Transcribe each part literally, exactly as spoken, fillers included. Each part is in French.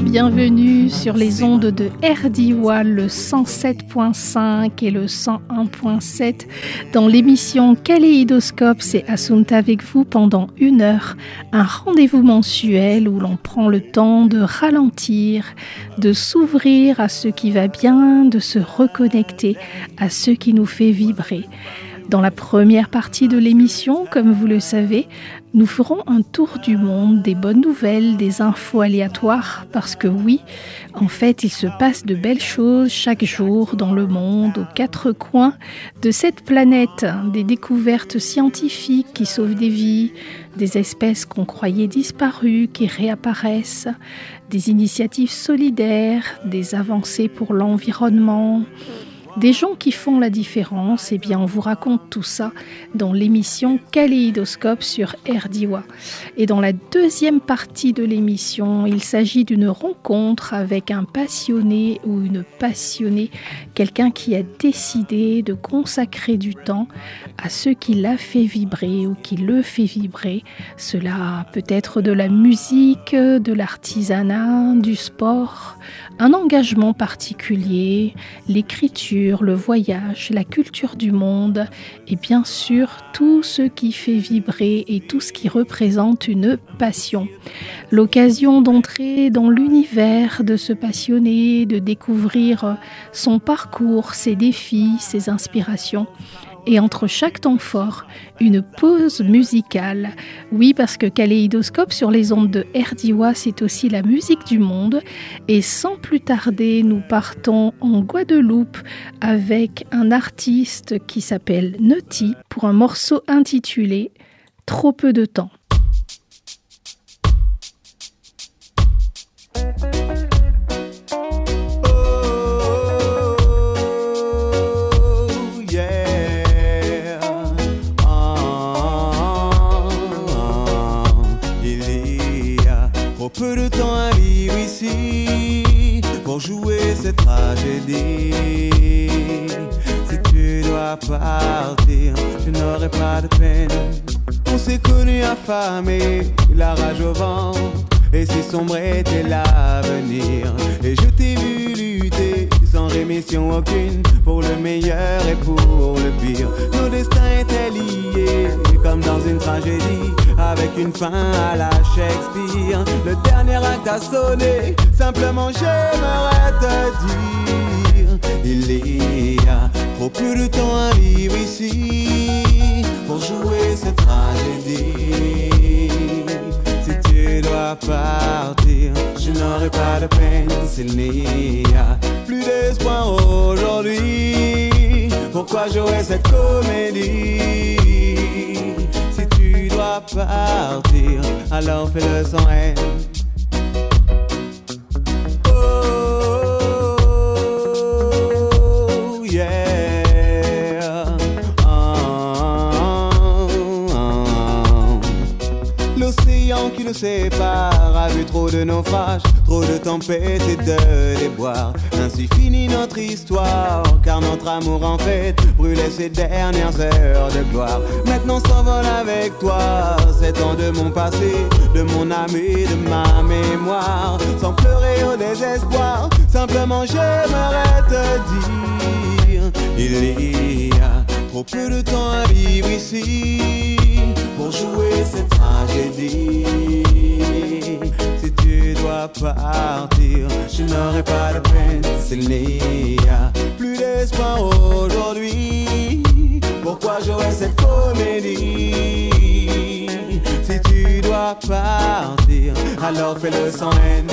Bienvenue sur les ondes de R D I W A, le cent sept virgule cinq et le cent un virgule sept. Dans l'émission Kaléidoscope, c'est Assunta avec vous pendant une heure. Un rendez-vous mensuel où l'on prend le temps de ralentir, de s'ouvrir à ce qui va bien, de se reconnecter à ce qui nous fait vibrer. Dans la première partie de l'émission, comme vous le savez, nous ferons un tour du monde, des bonnes nouvelles, des infos aléatoires, parce que oui, en fait, il se passe de belles choses chaque jour dans le monde, aux quatre coins de cette planète, des découvertes scientifiques qui sauvent des vies, des espèces qu'on croyait disparues qui réapparaissent, des initiatives solidaires, des avancées pour l'environnement, des gens qui font la différence. Eh bien, on vous raconte tout ça dans l'émission Kaléidoscope sur R D I W A. Et dans la deuxième partie de l'émission, il s'agit d'une rencontre avec un passionné ou une passionnée, quelqu'un qui a décidé de consacrer du temps à ce qui l'a fait vibrer ou qui le fait vibrer. Cela peut être de la musique, de l'artisanat, du sport, un engagement particulier, l'écriture, le voyage, la culture du monde et bien sûr tout ce qui fait vibrer et tout ce qui représente une passion. L'occasion d'entrer dans l'univers de ce passionné, de découvrir son parcours, ses défis, ses inspirations. Et entre chaque temps fort, une pause musicale. Oui, parce que Kaléidoscope sur les ondes de R D I W A, c'est aussi la musique du monde. Et sans plus tarder, nous partons en Guadeloupe avec un artiste qui s'appelle Naughty pour un morceau intitulé « Trop peu de temps ». Peu de temps à vivre ici pour jouer cette tragédie. Si tu dois partir, je n'aurai pas de peine. On s'est connus affamés, la rage au ventre, et si sombre était l'avenir. Et je t'ai vu lutter sans rémission aucune pour le meilleur et pour le pire. Nos destins étaient liés comme dans une tragédie, avec une fin à la Shakespeare. Le dernier acte a sonné, simplement j'aimerais te dire: il y a trop peu de temps à vivre ici pour jouer cette tragédie. Si tu dois partir, je n'aurai pas de peine s'il n'y a plus d'espoir aujourd'hui. Pourquoi jouer cette comédie? Si tu dois partir, alors fais-le sans haine. Oh, yeah. Oh, oh, oh. L'océan qui nous sépare a vu trop de naufrages, trop de tempêtes et de déboires. Ainsi finit notre histoire, car notre amour en fait brûlait ses dernières heures de gloire. Maintenant s'envole avec toi sept ans de mon passé, de mon âme et de ma mémoire. Sans pleurer au désespoir, simplement j'aimerais te dire: il y a trop peu de temps à vivre ici pour jouer cette tragédie. Si tu dois partir, je n'aurai pas de peine s'il n'y a plus d'espoir aujourd'hui. Pourquoi jouer cette comédie? Si tu dois partir, alors fais-le sans haine.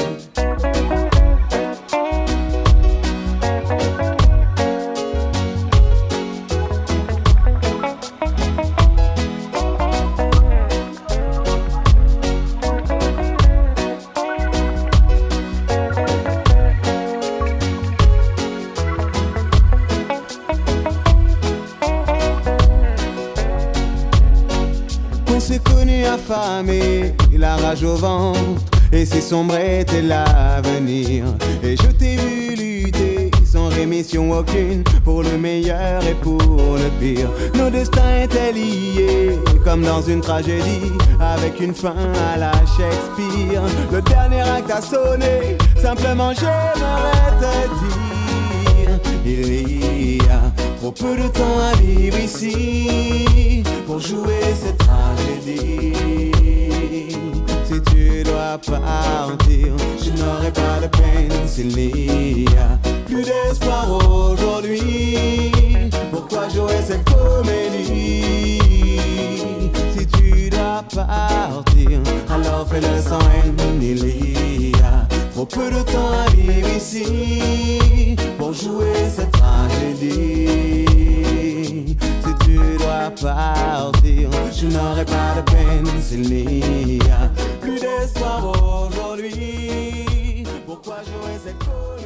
Affamé, la rage au ventre, et si sombre était l'avenir. Et je t'ai vu lutter sans rémission aucune pour le meilleur et pour le pire. Nos destins étaient liés comme dans une tragédie, avec une fin à la Shakespeare. Le dernier acte a sonné, Simplement j'aimerais te dire, il y a trop peu de temps à vivre ici pour jouer cette tragédie. Si tu dois partir, je n'aurai pas de peine s'il n'y a plus d'espoir aujourd'hui. Pourquoi jouer cette comédie? Si tu dois partir, alors fais-le sans haine. Il y a trop peu de temps à vivre ici pour jouer cette tragédie. Si tu dois partir, je n'aurai pas de peine s'il n'y a plus d'espoir aujourd'hui. Pourquoi jouer cette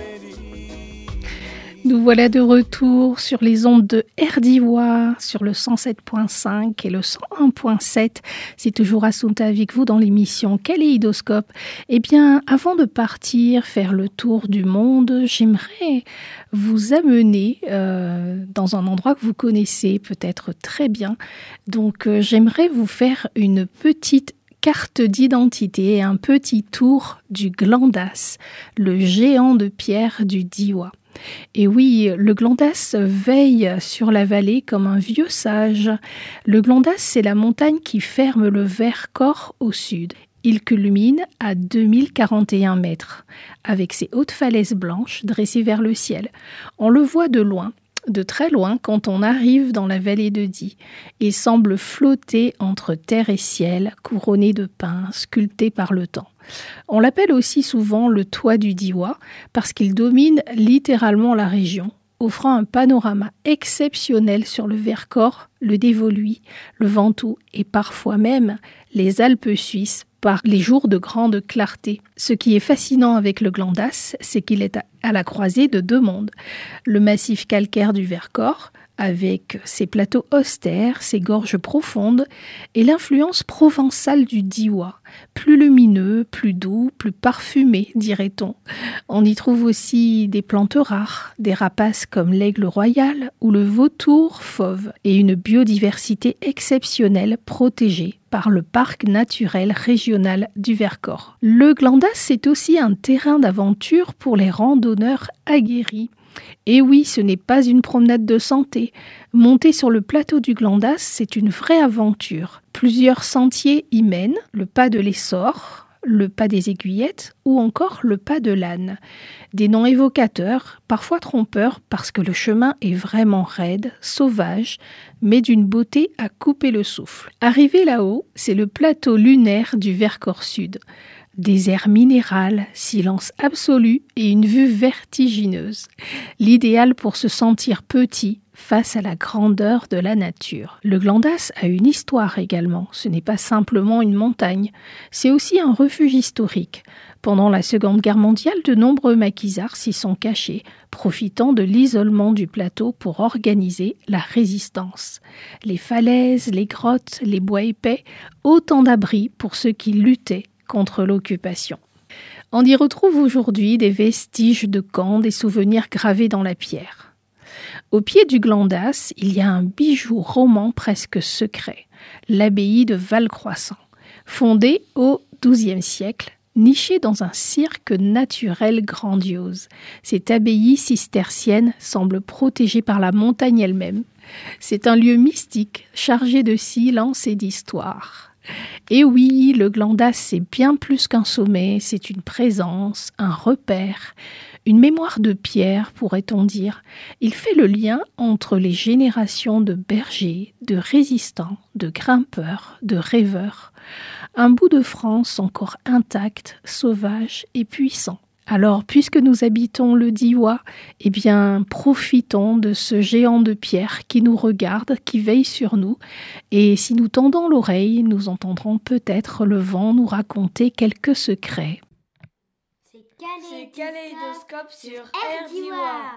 comédie? Nous voilà de retour sur les ondes de R D I W A, sur le cent sept point cinq et le cent un point sept. C'est toujours Assunta avec vous dans l'émission Kaléidoscope. Eh bien, avant de partir faire le tour du monde, j'aimerais vous amener euh, dans un endroit que vous connaissez peut-être très bien. Donc, euh, j'aimerais vous faire une petite carte d'identité et un petit tour du Glandas, le géant de pierre du Diois. Et oui, le Glandas veille sur la vallée comme un vieux sage. Le Glandas, c'est la montagne qui ferme le Vercors au sud. Il culmine à deux mille quarante et un mètres, avec ses hautes falaises blanches dressées vers le ciel. On le voit de loin, de très loin, quand on arrive dans la vallée de Die. Il semble flotter entre terre et ciel, couronné de pins, sculpté par le temps. On l'appelle aussi souvent le toit du Diois parce qu'il domine littéralement la région, offrant un panorama exceptionnel sur le Vercors, le Dévoluy, le Ventoux et parfois même les Alpes suisses par les jours de grande clarté. Ce qui est fascinant avec le Glandas, c'est qu'il est à la croisée de deux mondes. Le massif calcaire du Vercors, avec ses plateaux austères, ses gorges profondes, et l'influence provençale du Diois, plus lumineux, plus doux, plus parfumé, dirait-on. On y trouve aussi des plantes rares, des rapaces comme l'aigle royal ou le vautour fauve, et une biodiversité exceptionnelle protégée par le parc naturel régional du Vercors. Le Glandas, c'est aussi un terrain d'aventure pour les randonneurs aguerris. Et oui, ce n'est pas une promenade de santé. Monter sur le plateau du Glandas, c'est une vraie aventure. Plusieurs sentiers y mènent, le pas de l'Essor, le pas des Aiguillettes ou encore le pas de l'Âne. Des noms évocateurs, parfois trompeurs parce que le chemin est vraiment raide, sauvage, mais d'une beauté à couper le souffle. Arrivé là-haut, c'est le plateau lunaire du Vercors Sud. Désert minéral, silence absolu et une vue vertigineuse. L'idéal pour se sentir petit face à la grandeur de la nature. Le Glandas a une histoire également. Ce n'est pas simplement une montagne, c'est aussi un refuge historique. Pendant la Seconde Guerre mondiale, de nombreux maquisards s'y sont cachés, profitant de l'isolement du plateau pour organiser la résistance. Les falaises, les grottes, les bois épais, autant d'abris pour ceux qui luttaient contre l'occupation. On y retrouve aujourd'hui des vestiges de camps, des souvenirs gravés dans la pierre. Au pied du Glandas, il y a un bijou roman presque secret, l'abbaye de Valcroissant, fondée au douzième siècle, nichée dans un cirque naturel grandiose. Cette abbaye cistercienne semble protégée par la montagne elle-même. C'est un lieu mystique, chargé de silence et d'histoire. Et oui, le Glandas, c'est bien plus qu'un sommet, c'est une présence, un repère, une mémoire de pierre, pourrait-on dire. Il fait le lien entre les générations de bergers, de résistants, de grimpeurs, de rêveurs. Un bout de France encore intact, sauvage et puissant. Alors, puisque nous habitons le Diois, eh bien, profitons de ce géant de pierre qui nous regarde, qui veille sur nous. Et si nous tendons l'oreille, nous entendrons peut-être le vent nous raconter quelques secrets. C'est Kaléidoscope sur R D I W A.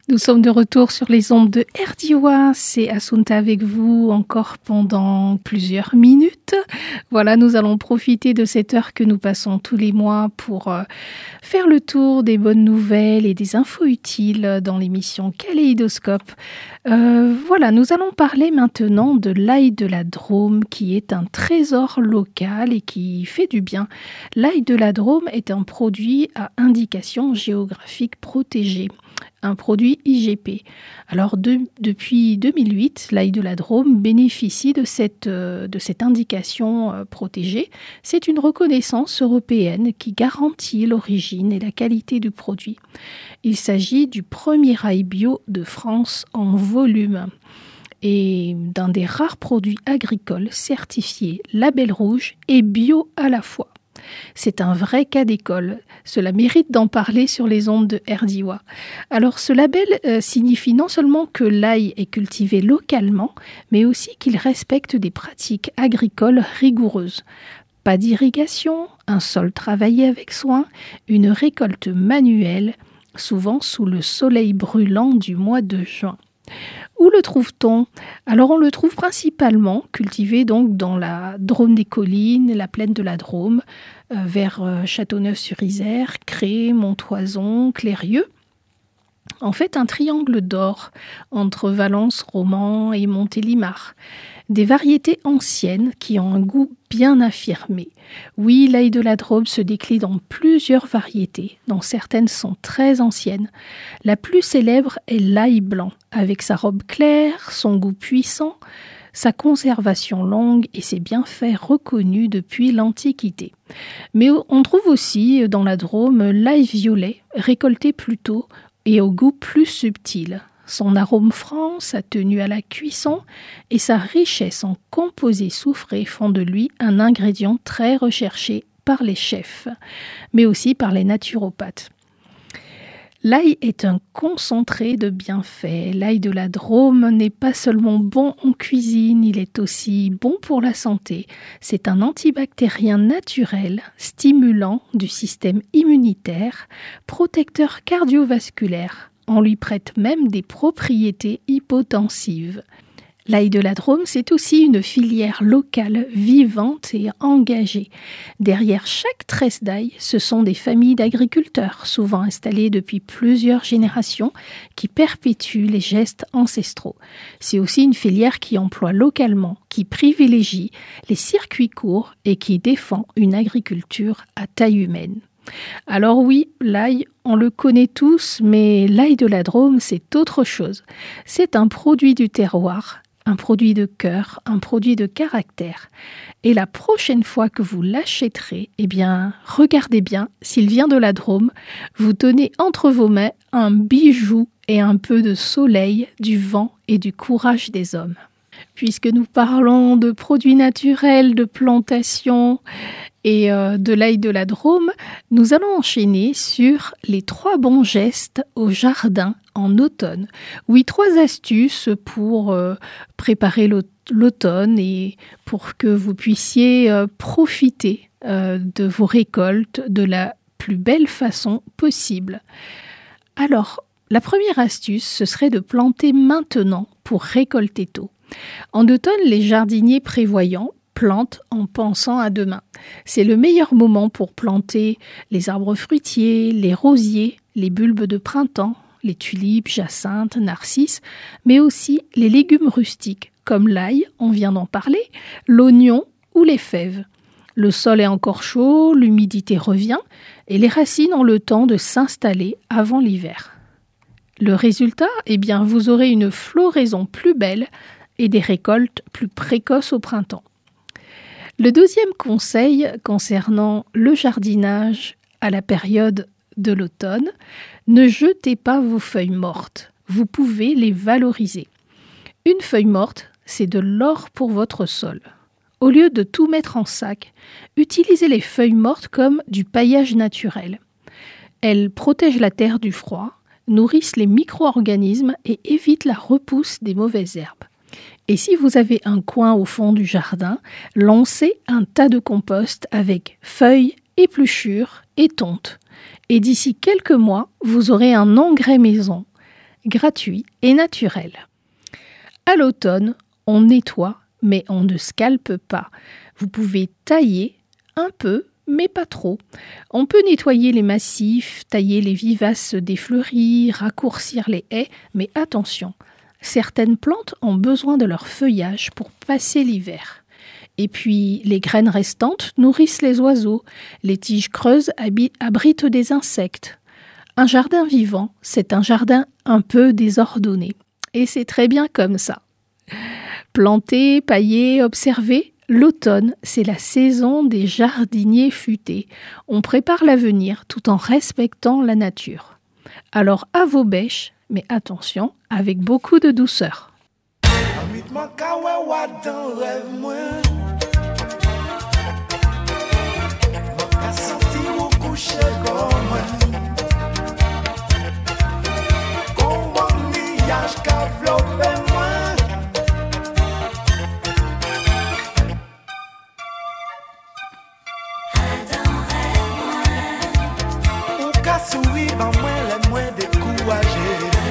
Nous sommes de retour sur les ondes de Erdiwa. C'est Assunta avec vous encore pendant plusieurs minutes. Voilà, nous allons profiter de cette heure que nous passons tous les mois pour euh, faire le tour des bonnes nouvelles et des infos utiles dans l'émission Kaléidoscope. Euh, voilà, nous allons parler maintenant de l'ail de la Drôme qui est un trésor local et qui fait du bien. L'ail de la Drôme est un produit à indication géographique protégée. Un produit I G P. Alors de, depuis deux mille huit, l'ail de la Drôme bénéficie de cette, euh, de cette indication euh, protégée. C'est une reconnaissance européenne qui garantit l'origine et la qualité du produit. Il s'agit du premier ail bio de France en volume et d'un des rares produits agricoles certifiés label rouge et bio à la fois. C'est un vrai cas d'école. Cela mérite d'en parler sur les ondes de Erdiwa. Alors ce label euh, signifie non seulement que l'ail est cultivé localement, mais aussi qu'il respecte des pratiques agricoles rigoureuses. Pas d'irrigation, un sol travaillé avec soin, une récolte manuelle, souvent sous le soleil brûlant du mois de juin. Où le trouve-t-on ? Alors on le trouve principalement cultivé donc dans la Drôme des collines, la plaine de la Drôme, euh, vers euh, Châteauneuf-sur-Isère, Cré, Montoison, Clérieux. En fait, un triangle d'or entre Valence, Romans et Montélimar. Des variétés anciennes qui ont un goût bien affirmé. Oui, l'ail de la Drôme se décline en plusieurs variétés, dont certaines sont très anciennes. La plus célèbre est l'ail blanc, avec sa robe claire, son goût puissant, sa conservation longue et ses bienfaits reconnus depuis l'Antiquité. Mais on trouve aussi dans la Drôme l'ail violet, récolté plus tôt et au goût plus subtil. Son arôme franc, sa tenue à la cuisson et sa richesse en composés soufrés font de lui un ingrédient très recherché par les chefs, mais aussi par les naturopathes. L'ail est un concentré de bienfaits. L'ail de la Drôme n'est pas seulement bon en cuisine, il est aussi bon pour la santé. C'est un antibactérien naturel, stimulant du système immunitaire, protecteur cardiovasculaire. On lui prête même des propriétés hypotensives. L'ail de la Drôme, c'est aussi une filière locale vivante et engagée. Derrière chaque tresse d'ail, ce sont des familles d'agriculteurs, souvent installées depuis plusieurs générations, qui perpétuent les gestes ancestraux. C'est aussi une filière qui emploie localement, qui privilégie les circuits courts et qui défend une agriculture à taille humaine. Alors oui, l'ail, on le connaît tous, mais l'ail de la Drôme, c'est autre chose. C'est un produit du terroir, un produit de cœur, un produit de caractère. Et la prochaine fois que vous l'achèterez, eh bien, regardez bien, s'il vient de la Drôme, vous tenez entre vos mains un bijou et un peu de soleil, du vent et du courage des hommes. Puisque nous parlons de produits naturels, de plantations et euh, de l'ail de la Drôme, nous allons enchaîner sur les trois bons gestes au jardin en automne. Oui, trois astuces pour euh, préparer l'automne et pour que vous puissiez euh, profiter euh, de vos récoltes de la plus belle façon possible. Alors, la première astuce, ce serait de planter maintenant pour récolter tôt. En automne, les jardiniers prévoyants plantent en pensant à demain. C'est le meilleur moment pour planter les arbres fruitiers, les rosiers, les bulbes de printemps, les tulipes, jacinthes, narcisses, mais aussi les légumes rustiques comme l'ail, on vient d'en parler, l'oignon ou les fèves. Le sol est encore chaud, l'humidité revient et les racines ont le temps de s'installer avant l'hiver. Le résultat, eh bien, vous aurez une floraison plus belle et des récoltes plus précoces au printemps. Le deuxième conseil concernant le jardinage à la période de l'automne, ne jetez pas vos feuilles mortes. Vous pouvez les valoriser. Une feuille morte, c'est de l'or pour votre sol. Au lieu de tout mettre en sac, utilisez les feuilles mortes comme du paillage naturel. Elles protègent la terre du froid, nourrissent les micro-organismes et évitent la repousse des mauvaises herbes. Et si vous avez un coin au fond du jardin, lancez un tas de compost avec feuilles, épluchures et tontes. Et d'ici quelques mois, vous aurez un engrais maison. gratuit et naturel. À l'automne, on nettoie, mais on ne scalpe pas. Vous pouvez tailler un peu, mais pas trop. On peut nettoyer les massifs, tailler les vivaces des fleuries, raccourcir les haies, mais attention, certaines plantes ont besoin de leur feuillage pour passer l'hiver. Et puis, les graines restantes nourrissent les oiseaux, les tiges creuses habi- abritent des insectes. Un jardin vivant, c'est un jardin un peu désordonné. Et c'est très bien comme ça. Planter, pailler, observer, l'automne, c'est la saison des jardiniers futés. On prépare l'avenir tout en respectant la nature. Alors à vos bêches, mais attention, avec beaucoup de douceur. Souri ban mwen le mwen dekouaje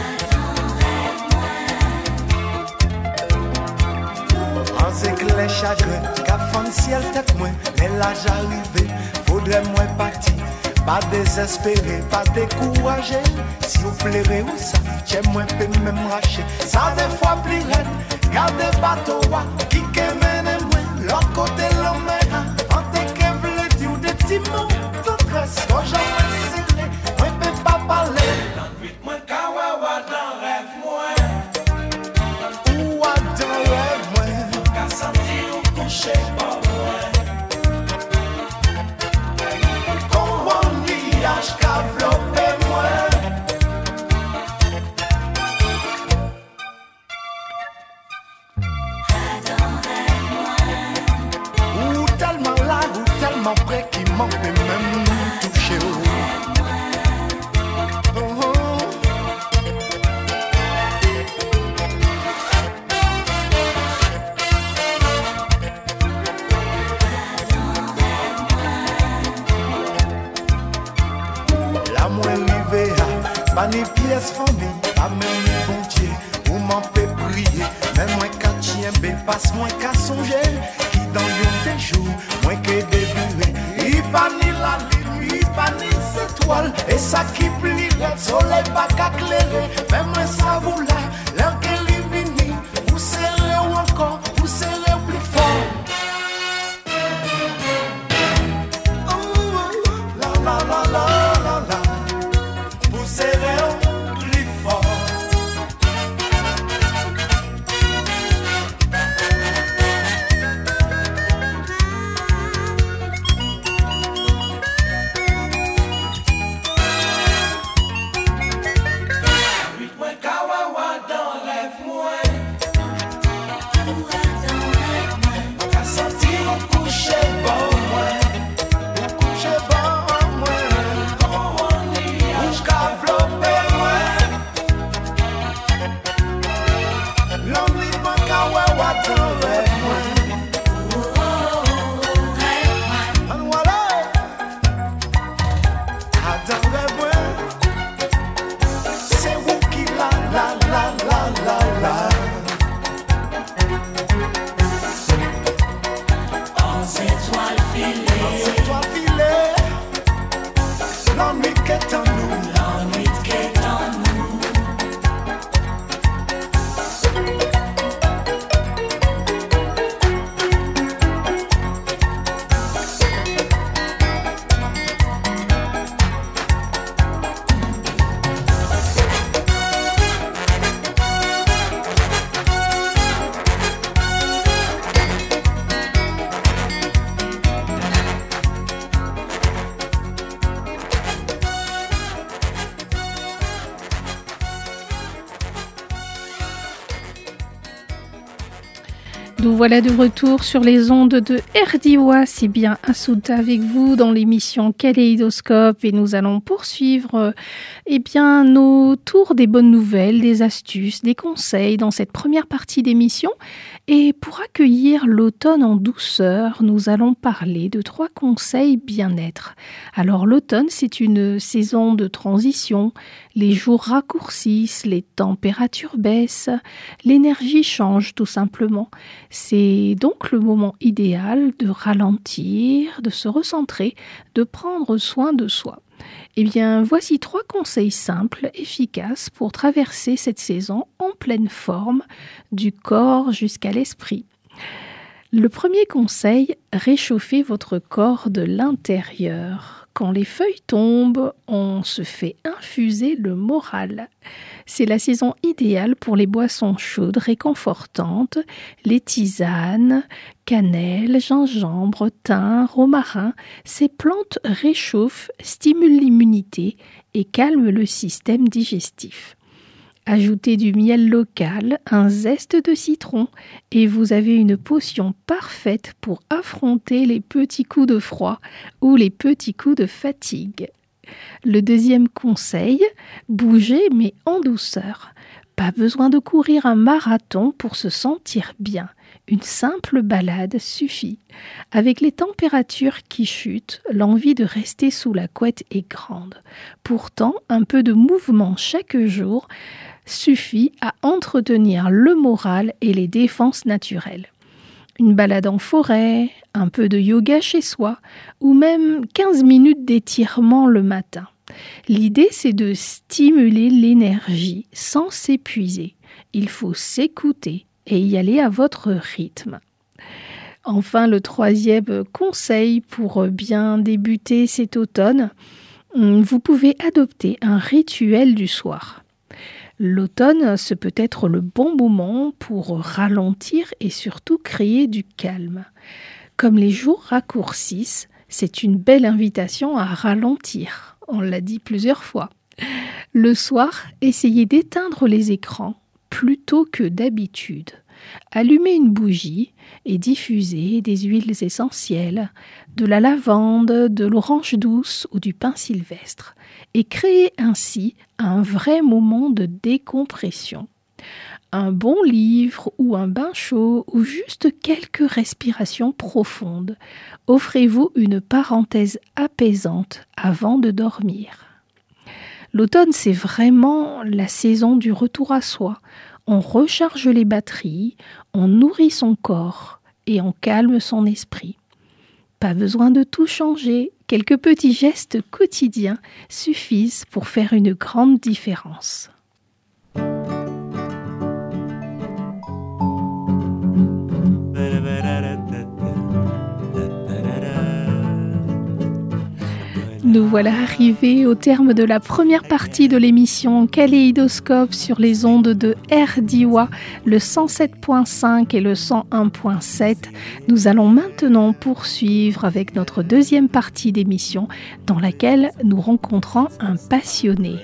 An se kle chagrin Ka fan siel tet mwen Men l'âge arrivé Faudrait mwen pati Pas désespéré, pas découragé Si vous plairez ou ça Tche mwen pe mèm rache Ça des fois pli ren Gade bateau wa Ki ke mène mwen L'autre côté l'homme An te ke vle di ou de ti mou Tout reste Quand j'en mwen serré Mwen pe pa pale Nan nuit mwen ka wè wè dan rêve mwen Ou wè dan rêve mwen Ka santi ou couché pa mwen Kon mwen niyaj ka vlope mwen Ou tellement là, ou tellement près Qui m'en peut même toucher La mwen rive a, pa ni pièce famille, pa même ni bon Dieu, ou m'en peut prier, même moi quand chien bé passe moins qu'à songer, qui dans yon des jours, moins que dévoué, il pa ni la lune, il pa ni étoile, et ça qui plie, le soleil pas qu'à clairer, même moi ça vous là, l'un que li vini, ou serré ou encore, ou serré plus fort. Oh, la la la la la la. Serré au plus fort. Huit mois kawawa dans rêve moi. Qu'a senti au coucher bon moi. Au coucher bon moi. C'est vous qui la la la la la la. Aux étoiles filées, aux étoiles filées, l'ennui qu'est en nous, l'ennui qu'est en nous. Nous voilà de retour sur les ondes de R D I W A, c'est bien Assunta avec vous dans l'émission Kaléidoscope et nous allons poursuivre euh, eh bien, nos tours des bonnes nouvelles, des astuces, des conseils dans cette première partie d'émission. Et pour accueillir l'automne en douceur, nous allons parler de trois conseils bien-être. Alors l'automne, c'est une saison de transition. Les jours raccourcissent, les températures baissent, l'énergie change tout simplement. C'est donc le moment idéal de ralentir, de se recentrer, de prendre soin de soi. Eh bien, voici trois conseils simples, efficaces pour traverser cette saison en pleine forme, du corps jusqu'à l'esprit. Le premier conseil, réchauffez votre corps de l'intérieur. Quand les feuilles tombent, on se fait infuser le moral. C'est la saison idéale pour les boissons chaudes réconfortantes, les tisanes, cannelle, gingembre, thym, romarin. Ces plantes réchauffent, stimulent l'immunité et calment le système digestif. Ajoutez du miel local, un zeste de citron et vous avez une potion parfaite pour affronter les petits coups de froid ou les petits coups de fatigue. Le deuxième conseil, bougez mais en douceur. Pas besoin de courir un marathon pour se sentir bien. Une simple balade suffit. Avec les températures qui chutent, l'envie de rester sous la couette est grande. Pourtant, un peu de mouvement chaque jour suffit à entretenir le moral et les défenses naturelles. Une balade en forêt, un peu de yoga chez soi, ou même quinze minutes d'étirement le matin. L'idée, c'est de stimuler l'énergie sans s'épuiser. Il faut s'écouter et y aller à votre rythme. Enfin, le troisième conseil pour bien débuter cet automne, vous pouvez adopter un rituel du soir. L'automne, ce peut être le bon moment pour ralentir et surtout créer du calme. Comme les jours raccourcissent, c'est une belle invitation à ralentir. On l'a dit plusieurs fois. Le soir, essayez d'éteindre les écrans plus tôt que d'habitude. Allumez une bougie et diffusez des huiles essentielles, de la lavande, de l'orange douce ou du pin sylvestre et créez ainsi un vrai moment de décompression. Un bon livre ou un bain chaud ou juste quelques respirations profondes. Offrez-vous une parenthèse apaisante avant de dormir. L'automne, c'est vraiment la saison du retour à soi. On recharge les batteries, on nourrit son corps et on calme son esprit. Pas besoin de tout changer, quelques petits gestes quotidiens suffisent pour faire une grande différence. Nous voilà arrivés au terme de la première partie de l'émission Kaléidoscope sur les ondes de R D I W A, le cent sept virgule cinq et le cent un virgule sept. Nous allons maintenant poursuivre avec notre deuxième partie d'émission dans laquelle nous rencontrons un passionné.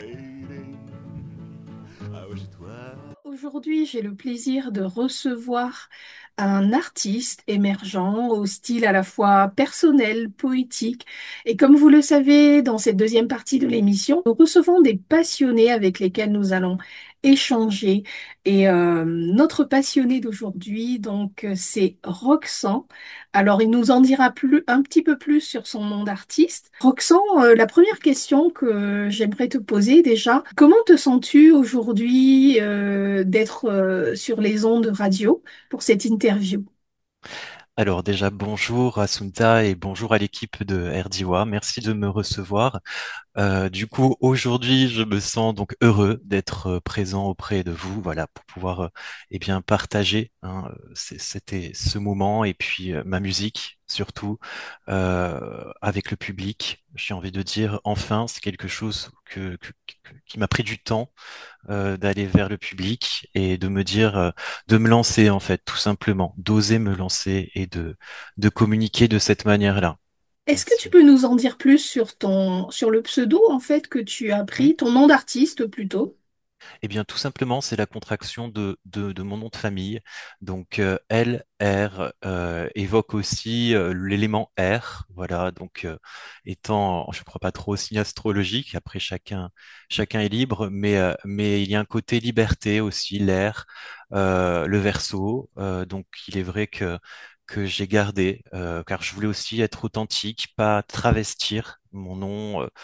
Aujourd'hui, j'ai le plaisir de recevoir un artiste émergent au style à la fois personnel, poétique. Et comme vous le savez, dans cette deuxième partie de l'émission, nous recevons des passionnés avec lesquels nous allons échanger. Et euh, notre passionné d'aujourd'hui, donc, c'est Roxan. Alors, il nous en dira plus, un petit peu plus sur son nom d'artiste. Roxan, euh, la première question que j'aimerais te poser déjà, comment te sens-tu aujourd'hui euh, d'être euh, sur les ondes radio pour cette interview? Alors déjà, bonjour Assunta et bonjour à l'équipe de R D I W A. Merci de me recevoir. Euh, du coup, aujourd'hui, je me sens donc heureux d'être euh, présent auprès de vous, voilà, pour pouvoir euh, eh bien partager hein, euh, c'est- c'était ce moment et puis euh, ma musique surtout euh, avec le public. J'ai envie de dire enfin, c'est quelque chose que, que- que- qui m'a pris du temps euh, d'aller vers le public et de me dire, euh, de me lancer en fait, tout simplement, d'oser me lancer et de de communiquer de cette manière-là. Est-ce que tu Merci. peux nous en dire plus sur ton, sur le pseudo en fait que tu as pris, ton nom d'artiste plutôt? Eh bien, tout simplement, c'est la contraction de, de, de mon nom de famille. Donc, euh, L, R euh, évoque aussi euh, l'élément R. Voilà, donc euh, étant, je ne crois pas trop au signe astrologique, après chacun, chacun est libre, mais, euh, mais il y a un côté liberté aussi, l'air, euh, le verso. Euh, donc, il est vrai que, que j'ai gardé, euh, car je voulais aussi être authentique, pas travestir mon nom. euh,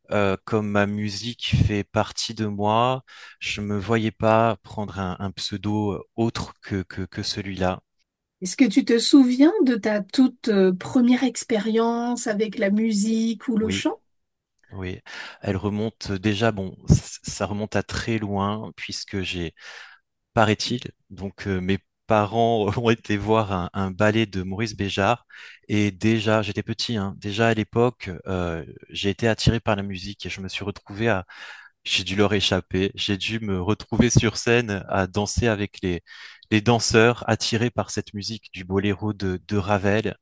euh, comme ma musique fait partie de moi, je me voyais pas prendre un, un pseudo autre que, que, que celui-là. Est-ce que tu te souviens de ta toute euh, première expérience avec la musique ou le Oui, chant? oui. Elle remonte déjà, bon, c- ça remonte à très loin, puisque j'ai, paraît-il, donc euh, mes parents ont été voir un, un ballet de Maurice Béjart, et déjà, j'étais petit, hein, déjà à l'époque, euh, j'ai été attiré par la musique et je me suis retrouvé à, j'ai dû leur échapper, j'ai dû me retrouver sur scène à danser avec les, les danseurs attirés par cette musique du boléro de, de Ravel.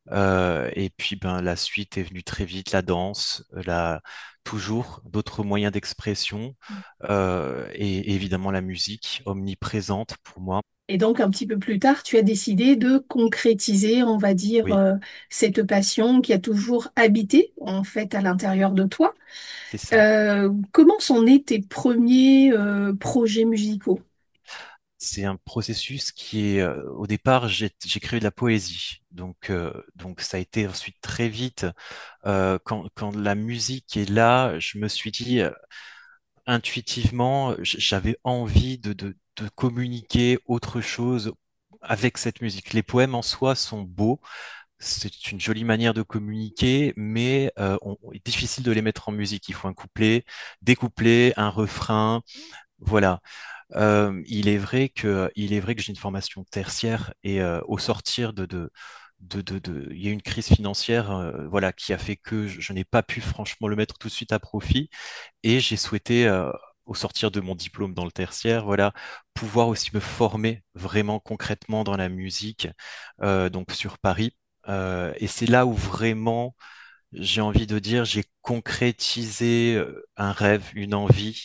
Euh, et puis ben la suite est venue très vite, la danse, la toujours d'autres moyens d'expression euh, et évidemment la musique omniprésente pour moi. Et donc, un petit peu plus tard, tu as décidé de concrétiser, on va dire, Oui, euh, cette passion qui a toujours habité, en fait, à l'intérieur de toi. c'est ça. Euh, comment sont nés tes premiers euh, projets musicaux? C'est un processus qui est, euh, au départ, j'ai j'écrivais de la poésie. Donc, euh, donc ça a été ensuite très vite, euh, quand, quand la musique est là, je me suis dit, euh, intuitivement, j- j'avais envie de, de, de communiquer autre chose avec cette musique. Les poèmes en soi sont beaux, c'est une jolie manière de communiquer, mais euh, on, il est difficile de les mettre en musique. Il faut un couplet, des couplets, un refrain, voilà. Euh, il est vrai que, il est vrai que j'ai une formation tertiaire et euh, au sortir de, de, de, de, de- il y a eu une crise financière, euh, voilà, qui a fait que je, je n'ai pas pu franchement le mettre tout de suite à profit et j'ai souhaité, euh, au sortir de mon diplôme dans le tertiaire, voilà, pouvoir aussi me former vraiment concrètement dans la musique, euh, donc sur Paris. Euh, et c'est là où vraiment j'ai envie de dire, j'ai concrétisé euh, un rêve, une envie,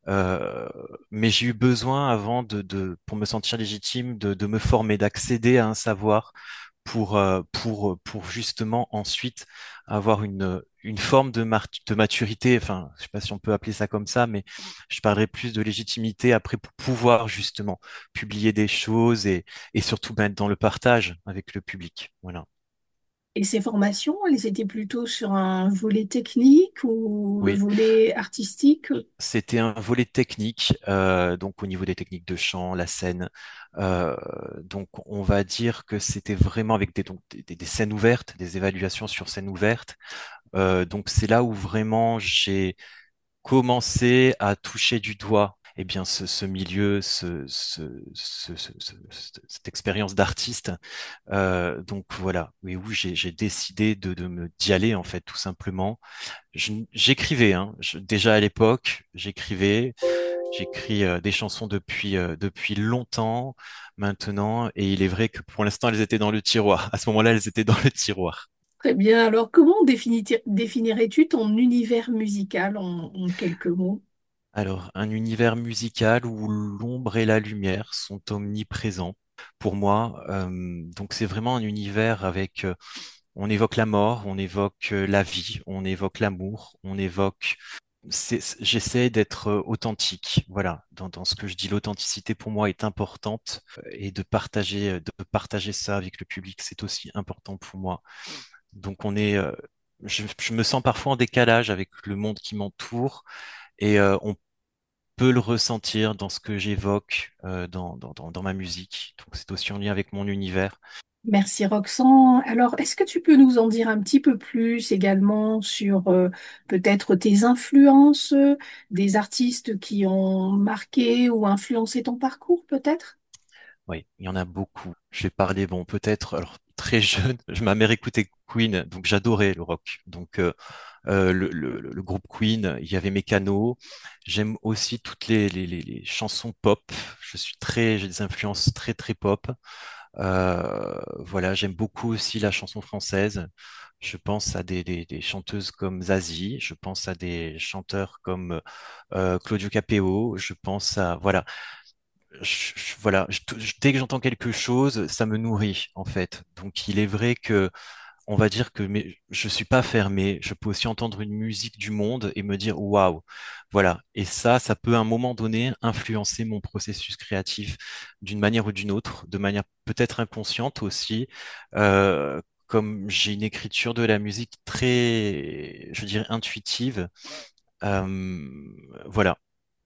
euh, mais j'ai eu besoin avant de, de, pour me sentir légitime, de, de me former, d'accéder à un savoir pour, euh, pour, pour justement ensuite avoir une, une forme de, mar- de maturité, enfin, je sais pas si on peut appeler ça comme ça, mais je parlerai plus de légitimité après pour pouvoir justement publier des choses et, et surtout mettre dans le partage avec le public. Voilà. Et ces formations, elles étaient plutôt sur un volet technique ou le Oui. volet artistique? C'était un volet technique, euh, donc au niveau des techniques de chant, la scène. Euh, donc on va dire que c'était vraiment avec des, donc, des, des scènes ouvertes, des évaluations sur scène ouverte. Euh, donc c'est là où vraiment j'ai commencé à toucher du doigt eh bien, ce, ce milieu, ce, ce, ce, ce- ce- ce- cette expérience d'artiste. Euh, donc voilà, et où j'ai j'ai décidé de, de me d'y aller en fait, tout simplement. Je- J'écrivais, hein, Je- déjà à l'époque, j'écrivais. J'écris euh, des chansons depuis, euh, depuis longtemps maintenant, et il est vrai que pour l'instant, elles étaient dans le tiroir. À ce moment-là, elles étaient dans le tiroir. Très bien. Alors, comment définit- définirais-tu ton univers musical en, en quelques mots? Alors, un univers musical où l'ombre et la lumière sont omniprésents pour moi. Euh, donc, c'est vraiment un univers avec, euh, on évoque la mort, on évoque euh, la vie, on évoque l'amour, on évoque c'est- c'est- j'essaie d'être euh, authentique. Voilà, dans, dans ce que je dis, l'authenticité pour moi est importante euh, et de partager, euh, de partager ça avec le public, c'est aussi important pour moi. Donc on est, euh, je, je me sens parfois en décalage avec le monde qui m'entoure et euh, on peut le ressentir dans ce que j'évoque euh, dans, dans, dans, dans ma musique. Donc c'est aussi en lien avec mon univers. Merci Roxane. Alors, est-ce que tu peux nous en dire un petit peu plus également sur euh, peut-être tes influences, euh, des artistes qui ont marqué ou influencé ton parcours, peut-être? Oui, il y en a beaucoup. Je vais parler, bon, peut-être, alors très jeune, je- ma mère écoutait Queen, donc j'adorais le rock. Donc euh, euh, le, le- le groupe Queen, il y avait Mécano. J'aime aussi toutes les, les, les, les chansons pop. Je suis très, j'ai des influences très très pop. Euh, voilà, j'aime beaucoup aussi la chanson française. Je pense à des, des, des chanteuses comme Zazie, je pense à des chanteurs comme euh, Claudio Capéo, je pense à voilà je- je- voilà, je- je- dès que j'entends quelque chose, ça me nourrit en fait. Donc il est vrai que on va dire que mais je suis pas fermé. Je peux aussi entendre une musique du monde et me dire waouh, voilà. Et ça, ça peut à un moment donné influencer mon processus créatif d'une manière ou d'une autre, de manière peut-être inconsciente aussi. Euh, comme j'ai une écriture de la musique très, je dirais, intuitive, euh, voilà.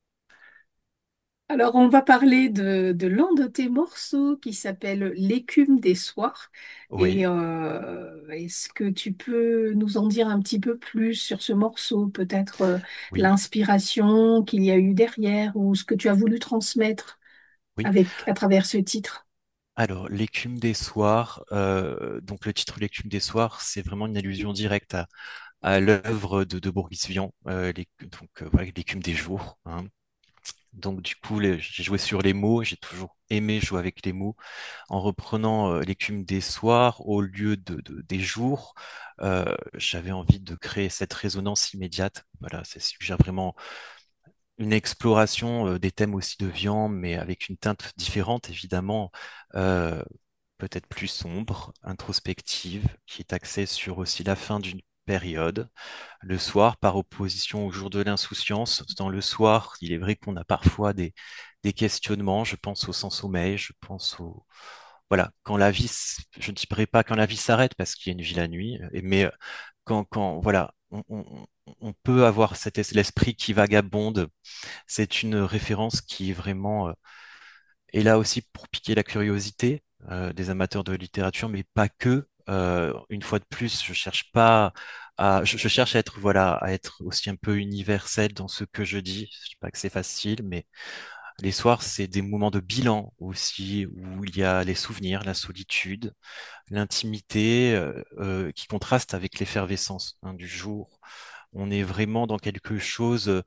Alors, on va parler de, de l'un de tes morceaux qui s'appelle L'écume des soirs. Oui, Et euh, est-ce que tu peux nous en dire un petit peu plus sur ce morceau, peut-être euh, oui, l'inspiration qu'il y a eu derrière ou ce que tu as voulu transmettre oui. avec, à travers ce titre? Alors, l'écume des soirs, euh, donc le titre L'écume des soirs, c'est vraiment une allusion directe à, à l'œuvre de, de Boris Vian, euh, les- donc euh, voilà, l'écume des jours, hein. Donc du coup, les- j'ai joué sur les mots, j'ai toujours aimé jouer avec les mots, en reprenant euh, l'écume des soirs au lieu de, de- des jours. Euh, j'avais envie de créer cette résonance immédiate. Voilà, ça suggère vraiment une exploration euh, des thèmes aussi de viande, mais avec une teinte différente, évidemment, euh, peut-être plus sombre, introspective, qui est axée sur aussi la fin d'une période. Le soir, par opposition au jour de l'insouciance, dans le soir, il est vrai qu'on a parfois des, des questionnements. Je pense au sans-sommeil, je pense au... Voilà, quand la vie, s- je ne dirais pas quand la vie s'arrête parce qu'il y a une vie la nuit, et- mais euh, quand, quand voilà, on, on- on peut avoir cet es- l'esprit qui vagabonde. C'est une référence qui est vraiment euh, est là aussi pour piquer la curiosité euh, des amateurs de littérature, mais pas que. Euh, une fois de plus, je cherche pas à, je, je cherche à être voilà, à être aussi un peu universel dans ce que je dis. Je dis pas que c'est facile, mais les soirs, c'est des moments de bilan aussi où il y a les souvenirs, la solitude, l'intimité euh, euh, qui contraste avec l'effervescence hein, du jour. On est vraiment dans quelque chose euh,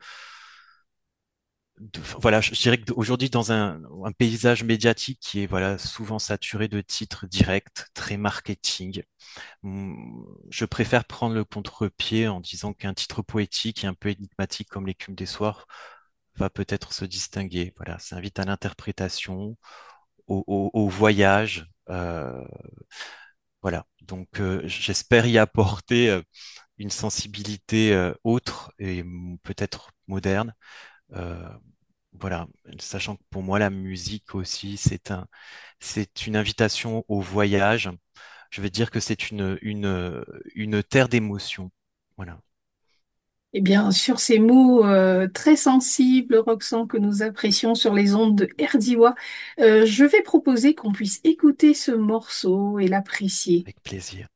de- voilà, je je dirais qu'aujourd'hui, dans un, un paysage médiatique qui est voilà, souvent saturé de titres directs, très marketing, hum, je préfère prendre le contre-pied en disant qu'un titre poétique et un peu énigmatique comme L'écume des soirs va peut-être se distinguer. Voilà, ça invite à l'interprétation, au, au- au voyage. euh, voilà, donc euh, j'espère y apporter euh, une sensibilité euh, autre et hum, peut-être moderne. Euh, voilà, sachant que pour moi, la musique aussi, c'est un, c'est une invitation au voyage. Je veux dire que c'est une, une, une terre d'émotions. Voilà, Eh bien, sur ces mots euh, très sensibles, Roxane, que nous apprécions sur les ondes de Erdiwa, euh, je vais proposer qu'on puisse écouter ce morceau et l'apprécier. avec plaisir.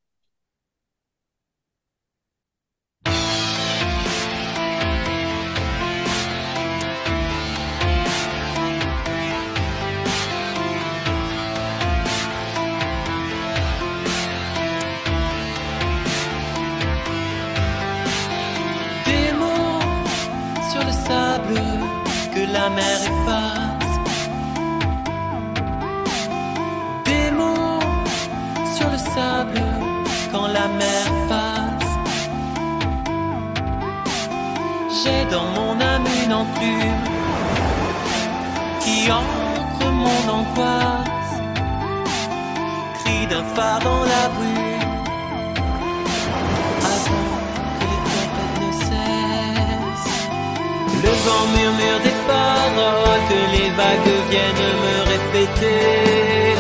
Des mots sur le sable que la mer efface. Des mots sur le sable quand la mer passe. J'ai dans mon âme une enclume qui encre mon angoisse. Cri d'un phare dans la brume avant que les tempêtes ne cessent. Le vent murmure des paroles que les vagues viennent me répéter.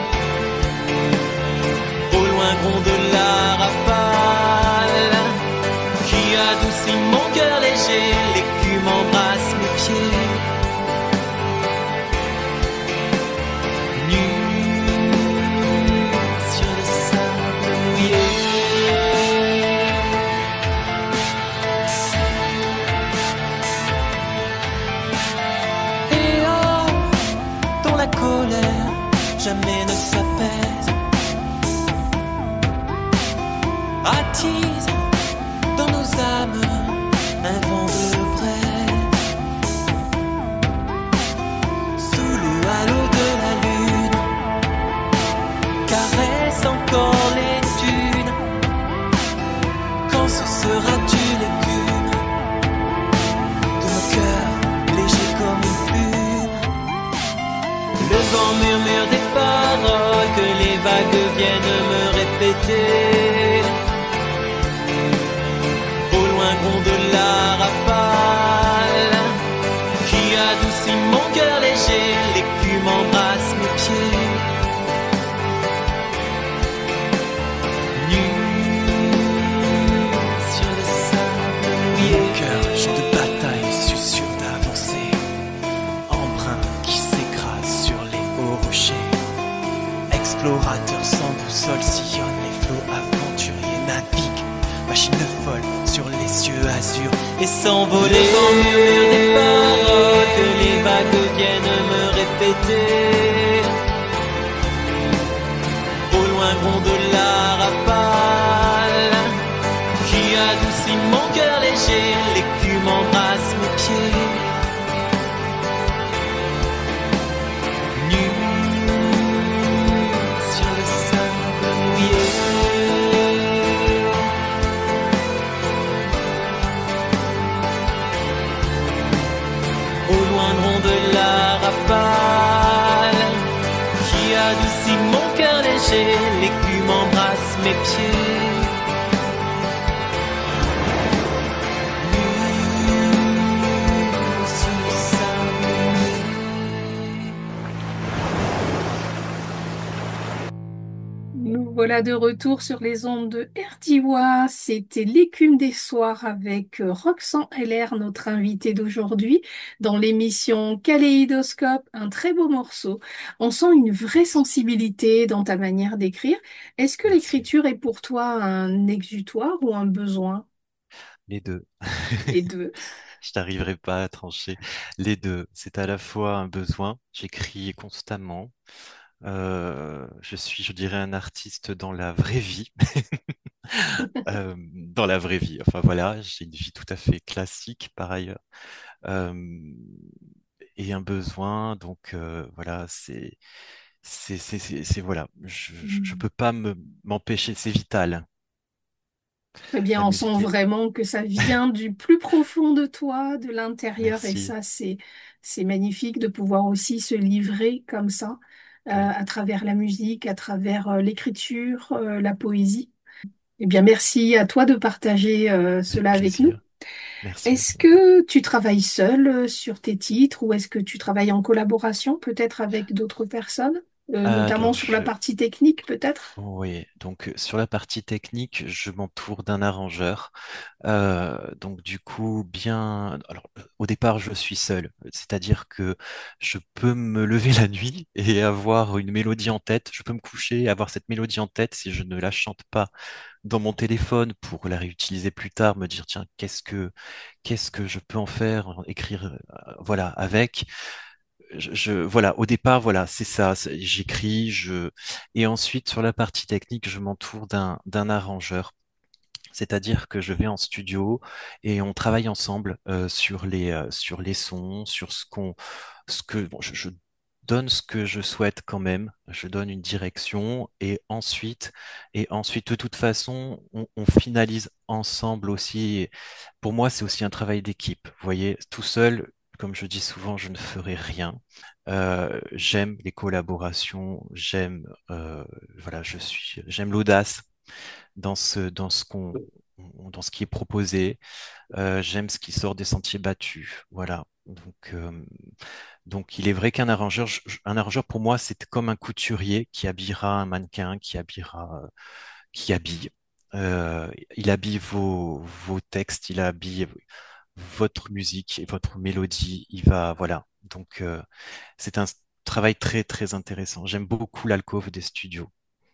Au loin gronde la rafale qui adoucit mon cœur léger. L'écume embrasse mes pieds. Nu sur le sable mouillé. Et oh, dont la colère jamais ne s'apaise, attise dans nos âmes un vent de braise. Sous le halo de la lune, caresse encore les dunes. Quand ce sera-tu l'écume de mon cœur léger comme une plume? Le vent murmure des paroles que les vagues viennent me répéter. Au loin gronde la rafale qui adoucit mon cœur léger. L'écume embrasse mes pieds. Explorateur sans boussole sillonne les flots aventuriers naviguent. Machine folle sur les cieux azur et s'envoler. Le vent murmure des paroles que les vagues viennent me répéter. Au loin gronde la rafale qui adoucit mon cœur léger. L'écume embrasse mes pieds. Nu sur le sable mouillé. Au loin gronde la rafale qui adoucit mon cœur léger. L'écume embrasse mes pieds. Nous voilà de retour sur les ondes de Erdiwa. C'était l'écume des soirs avec euh, Roxane Heller, notre invitée d'aujourd'hui, dans l'émission Kaléidoscope, un très beau morceau. On sent une vraie sensibilité dans ta manière d'écrire. Est-ce que Merci. l'écriture est pour toi un exutoire ou un besoin? Les deux. Les deux. Je n'arriverai pas à trancher. Les deux. C'est à la fois un besoin. J'écris constamment. Euh, je suis, je dirais, un artiste dans la vraie vie. Euh, dans la vraie vie. Enfin voilà, j'ai une vie tout à fait classique par ailleurs. Euh, et un besoin, donc euh, voilà, c'est, c'est, c'est, c'est, c'est- voilà, je, je je peux pas me m'empêcher, c'est vital. Eh bien, La on sent musique est. vraiment que ça vient du plus profond de toi, de l'intérieur, et Merci. ça, c'est c'est magnifique de pouvoir aussi se livrer comme ça, euh, Oui, à travers la musique, à travers euh, l'écriture, euh, la poésie. Eh bien, merci à toi de partager euh, avec cela avec nous. plaisir. Merci à Est-ce toi. que tu travailles seul euh, sur tes titres ou est-ce que tu travailles en collaboration peut-être avec d'autres personnes, euh, notamment Alors, sur la je, partie technique peut-être? oui, donc euh, sur la partie technique, je m'entoure d'un arrangeur. Euh, donc du coup, bien, alors euh, au départ, je suis seul, c'est-à-dire que je peux me lever la nuit et avoir une mélodie en tête. Je peux me coucher et avoir cette mélodie en tête si je ne la chante pas dans mon téléphone pour la réutiliser plus tard, me dire tiens, qu'est-ce que qu'est-ce que je peux en faire, en écrire, euh, voilà, avec. Je, je- voilà, au départ, voilà, c'est ça. c'est- J'écris, je, et ensuite sur la partie technique, je m'entoure d'un d'un arrangeur. C'est-à-dire que je vais en studio et on travaille ensemble euh, sur les euh, sur les sons, sur ce qu'on ce que bon, je, je donne ce que je souhaite quand même. Je donne une direction et ensuite et ensuite de toute façon on, on finalise ensemble aussi. Pour moi, c'est aussi un travail d'équipe. Vous voyez, tout seul, comme je dis souvent, je ne ferai rien. Euh, j'aime les collaborations, j'aime euh, voilà, je suis j'aime l'audace dans ce, dans ce qu'on, dans ce qui est proposé. Euh, j'aime ce qui sort des sentiers battus. Voilà. Donc, euh, donc il est vrai qu'un arrangeur, je- je- un arrangeur pour moi, c'est comme un couturier qui habillera un mannequin, qui habillera, euh, qui habille. Euh, il habille vos, vos textes, il habille votre musique et votre mélodie. Il va, voilà. Donc, euh, c'est un travail très, très intéressant. J'aime beaucoup l'alcôve des studios.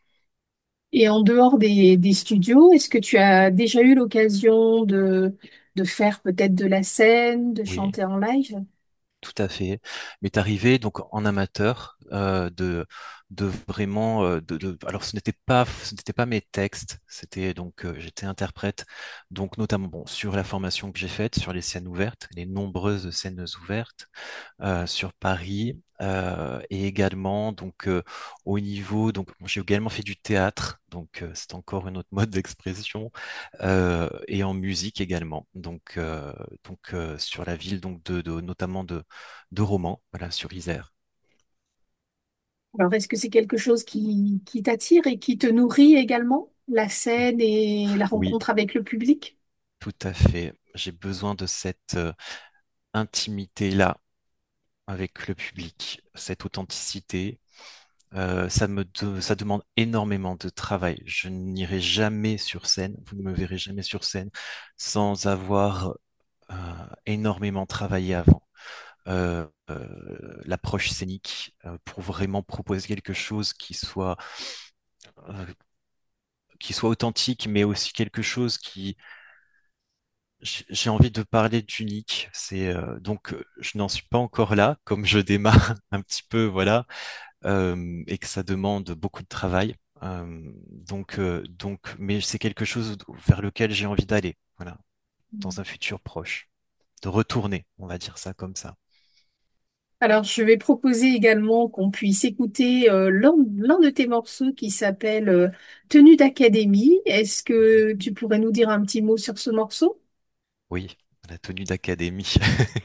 Et en dehors des, des studios, est-ce que tu as déjà eu l'occasion de, de faire peut-être de la scène, de Oui. chanter en live? Tout à fait. M'est arrivé donc en amateur euh, de de vraiment euh, de, de- alors ce n'était pas ce n'était pas mes textes, c'était donc euh, j'étais interprète donc notamment bon sur la formation que j'ai faite sur les scènes ouvertes, les nombreuses scènes ouvertes euh, sur Paris euh, et également donc euh, au niveau donc bon, j'ai également fait du théâtre donc euh, c'est encore une autre mode d'expression euh, et en musique également donc euh, donc euh, sur la ville donc de, de notamment de de Romans voilà sur Isère. Alors, est-ce que c'est quelque chose qui, qui t'attire et qui te nourrit également, la scène et la Oui, rencontre avec le public? tout à fait, j'ai besoin de cette euh, intimité-là avec le public, cette authenticité. Euh, ça me de- ça demande énormément de travail. Je n'irai jamais sur scène, vous ne me verrez jamais sur scène sans avoir euh, énormément travaillé avant. euh, euh, l'approche scénique euh, pour vraiment proposer quelque chose qui soit, euh, qui soit authentique, mais aussi quelque chose qui, j'ai j'ai envie de parler d'unique. C'est euh, donc euh, je n'en suis pas encore là, comme je démarre un petit peu, voilà, euh, et que ça demande beaucoup de travail. Euh, donc, euh, donc, mais c'est quelque chose vers lequel j'ai envie d'aller, voilà, dans un futur proche, de retourner, on va dire ça comme ça. Alors, je vais proposer également qu'on puisse écouter euh, l'un l'un de tes morceaux qui s'appelle euh, Tenue d'académie. Est-ce que tu pourrais nous dire un petit mot sur ce morceau? Oui, la tenue d'académie.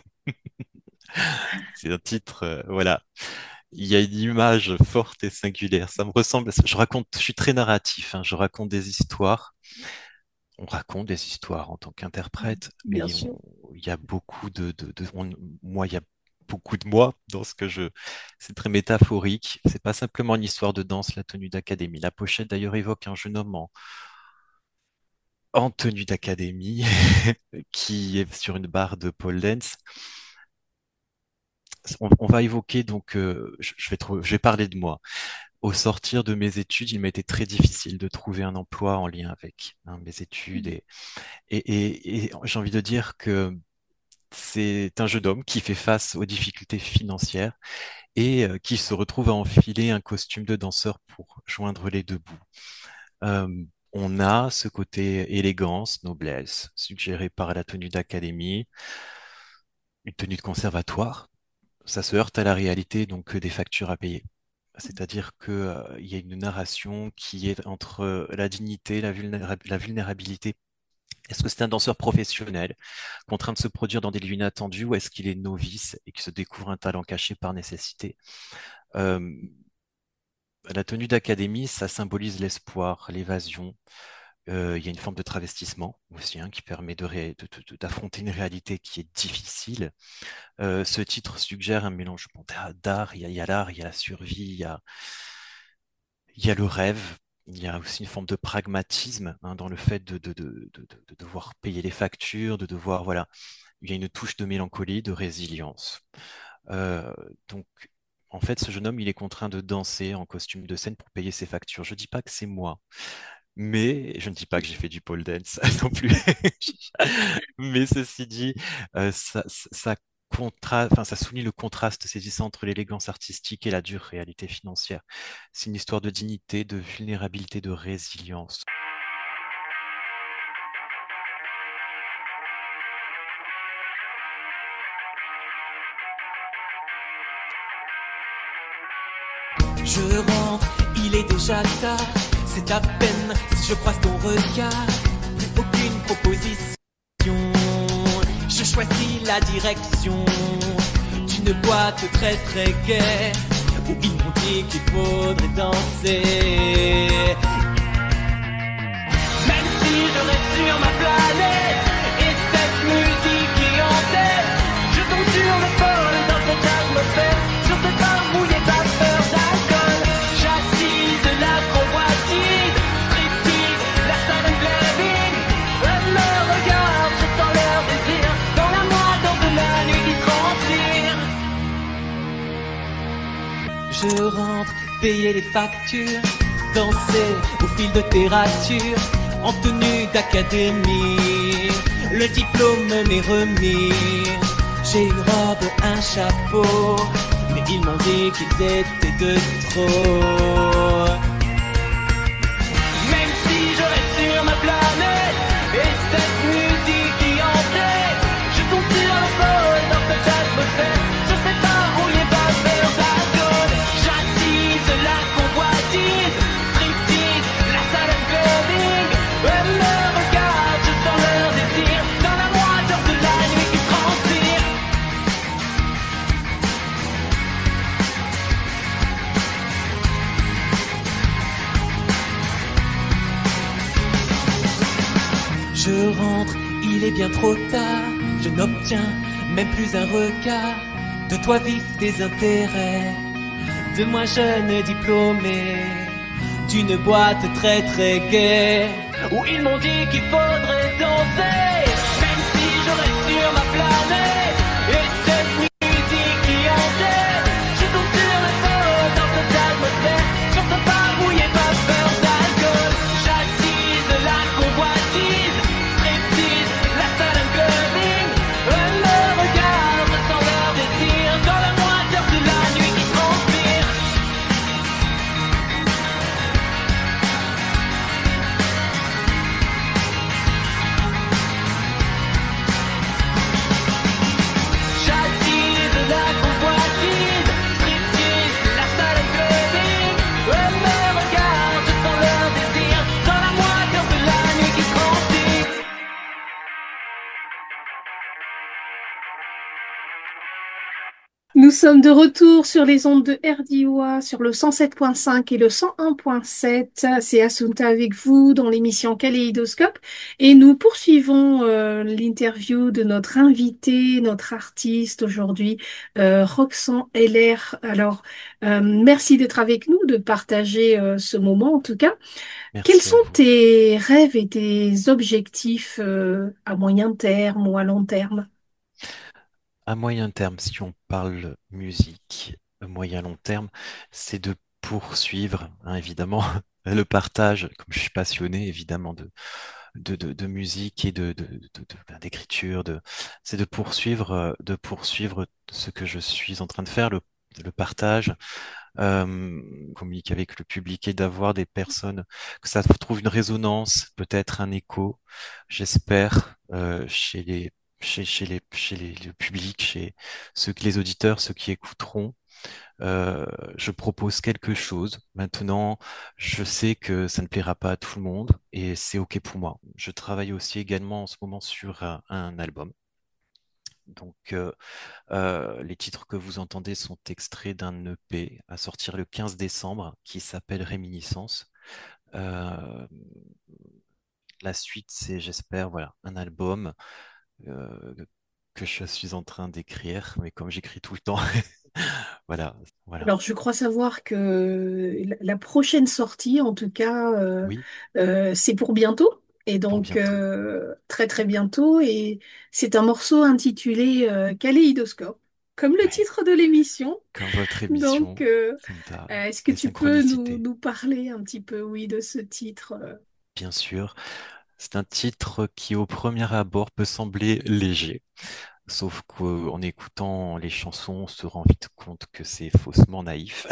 C'est un titre, euh, voilà. Il y a une image forte et singulière. Ça me ressemble. Je raconte, je suis très narratif, hein, je raconte des histoires. On raconte des histoires en tant qu'interprète, Bien mais sûr. on- il y a beaucoup de, de, de- on- moi, il y a beaucoup de moi dans ce que je. C'est très métaphorique. C'est pas simplement une histoire de danse, la tenue d'académie. La pochette d'ailleurs évoque un jeune homme en, en tenue d'académie qui est sur une barre de pole dance. On, on va évoquer donc, euh, je, je vais trou- je vais parler de moi. Au sortir de mes études, il m'a été très difficile de trouver un emploi en lien avec hein, mes études et, et, et, et j'ai envie de dire que c'est un jeune homme qui fait face aux difficultés financières et euh, qui se retrouve à enfiler un costume de danseur pour joindre les deux bouts. Euh, on a ce côté élégance, noblesse, suggéré par la tenue d'académie, une tenue de conservatoire. Ça se heurte à la réalité, donc que des factures à payer. C'est-à-dire que, euh, il y a une narration qui est entre la dignité, la, vulnéra- la vulnérabilité. Est-ce que c'est un danseur professionnel, contraint de se produire dans des lieux inattendus, ou est-ce qu'il est novice et qu'il se découvre un talent caché par nécessité? Euh, la tenue d'académie, ça symbolise l'espoir, l'évasion. Euh, il y a une forme de travestissement aussi hein, qui permet de ré- de- de- d'affronter une réalité qui est difficile. Euh, ce titre suggère un mélange bon, d'art, d'art, il y a, il y a l'art, il y a la survie, il y a, il y a le rêve. Il y a aussi une forme de pragmatisme hein, dans le fait de, de, de, de, de devoir payer les factures, de devoir, voilà, il y a une touche de mélancolie, de résilience. Euh, donc, en fait, ce jeune homme, il est contraint de danser en costume de scène pour payer ses factures. Je dis pas que c'est moi, mais je ne dis pas que j'ai fait du pole dance non plus. Mais ceci dit, euh, ça, ça, contra... enfin, ça souligne le contraste saisissant entre l'élégance artistique et la dure réalité financière. C'est une histoire de dignité, de vulnérabilité, de résilience. Je rentre, il est déjà tard. C'est à peine si je croise ton regard. Plus aucune proposition. Je choisis la direction d'une boîte très très gaie où ils m'ont dit qu'il faudrait danser. Même si je reste sur ma planète et cette musique qui en tête, je tombe sur le pôle dans cette atmosphère. Je sais pas mouiller ta peur d'alcool. J'attise de la convoitise, striptease, la salle blaving. Elle me regarde, je sens leur désir dans la moiteur de la nuit qui transpire. Je rentre, payer les factures, danser au fil de tes ratures, en tenue d'académie. Le diplôme m'est remis. J'ai une robe, un chapeau, mais ils m'ont dit qu'ils étaient de trop. Même si je reste sur ma planète et cette musique qui en tête, je tombe sur le pôle dans cette atmosphère. Je sais pas rouler pas faire d'alcool. J'attise la convoitise, striptease, la salle clubbing. Elle me regarde, je sens leur désir dans la moiteur de la nuit qui transpire. Je rentre, il est bien trop tard. Je n'obtiens même plus un regard. De toi vivent tes intérêts, de moi jeune diplômé, d'une boîte très très gaie où ils m'ont dit qu'il faudrait danser. Même si je reste sur ma planète et cette musique Nous sommes de retour sur les ondes de R D I A, sur le cent sept point cinq et le cent un point sept. C'est Assunta avec vous dans l'émission Kaléidoscope et nous poursuivons euh, l'interview de notre invité, notre artiste aujourd'hui, euh, Roxane Heller. Alors, euh, merci d'être avec nous, de partager euh, ce moment en tout cas. Quels Merci sont à vous. tes rêves et tes objectifs euh, à moyen terme ou à long terme? À moyen terme, si on parle musique, à moyen long terme, c'est de poursuivre, hein, évidemment, le partage, comme je suis passionné, évidemment, de, de, de, de musique et de, de, de- de- ben, d'écriture, de, c'est de poursuivre, euh, de poursuivre ce que je suis en train de faire, le, le partage, euh, communiquer avec le public et d'avoir des personnes, que ça trouve une résonance, peut-être un écho, j'espère, euh, chez les, chez, chez les, chez les, le public, chez ceux, les auditeurs, ceux qui écouteront. Euh, je propose quelque chose. Maintenant, je sais que ça ne plaira pas à tout le monde et c'est OK pour moi. Je travaille aussi également en ce moment sur un, un album. Donc, euh, euh, les titres que vous entendez sont extraits d'un E P à sortir le quinze décembre qui s'appelle Réminiscence. Euh, la suite, c'est, j'espère, voilà, un album euh, que je suis en train d'écrire, mais comme j'écris tout le temps, voilà, voilà. Alors, je crois savoir que la la prochaine sortie, en tout cas, euh, Oui, euh, c'est pour bientôt. Et pour donc, bientôt, euh, très très bientôt. Et c'est un morceau intitulé euh, Kaléidoscope, comme le oui, titre de l'émission. comme votre Donc, émission, euh, Sunta, euh, est-ce que les tu peux nous, synchronicités, nous parler un petit peu, oui, de ce titre? euh bien sûr. C'est un titre qui, au premier abord, peut sembler léger. Sauf qu'en écoutant les chansons, on se rend vite compte que c'est faussement naïf.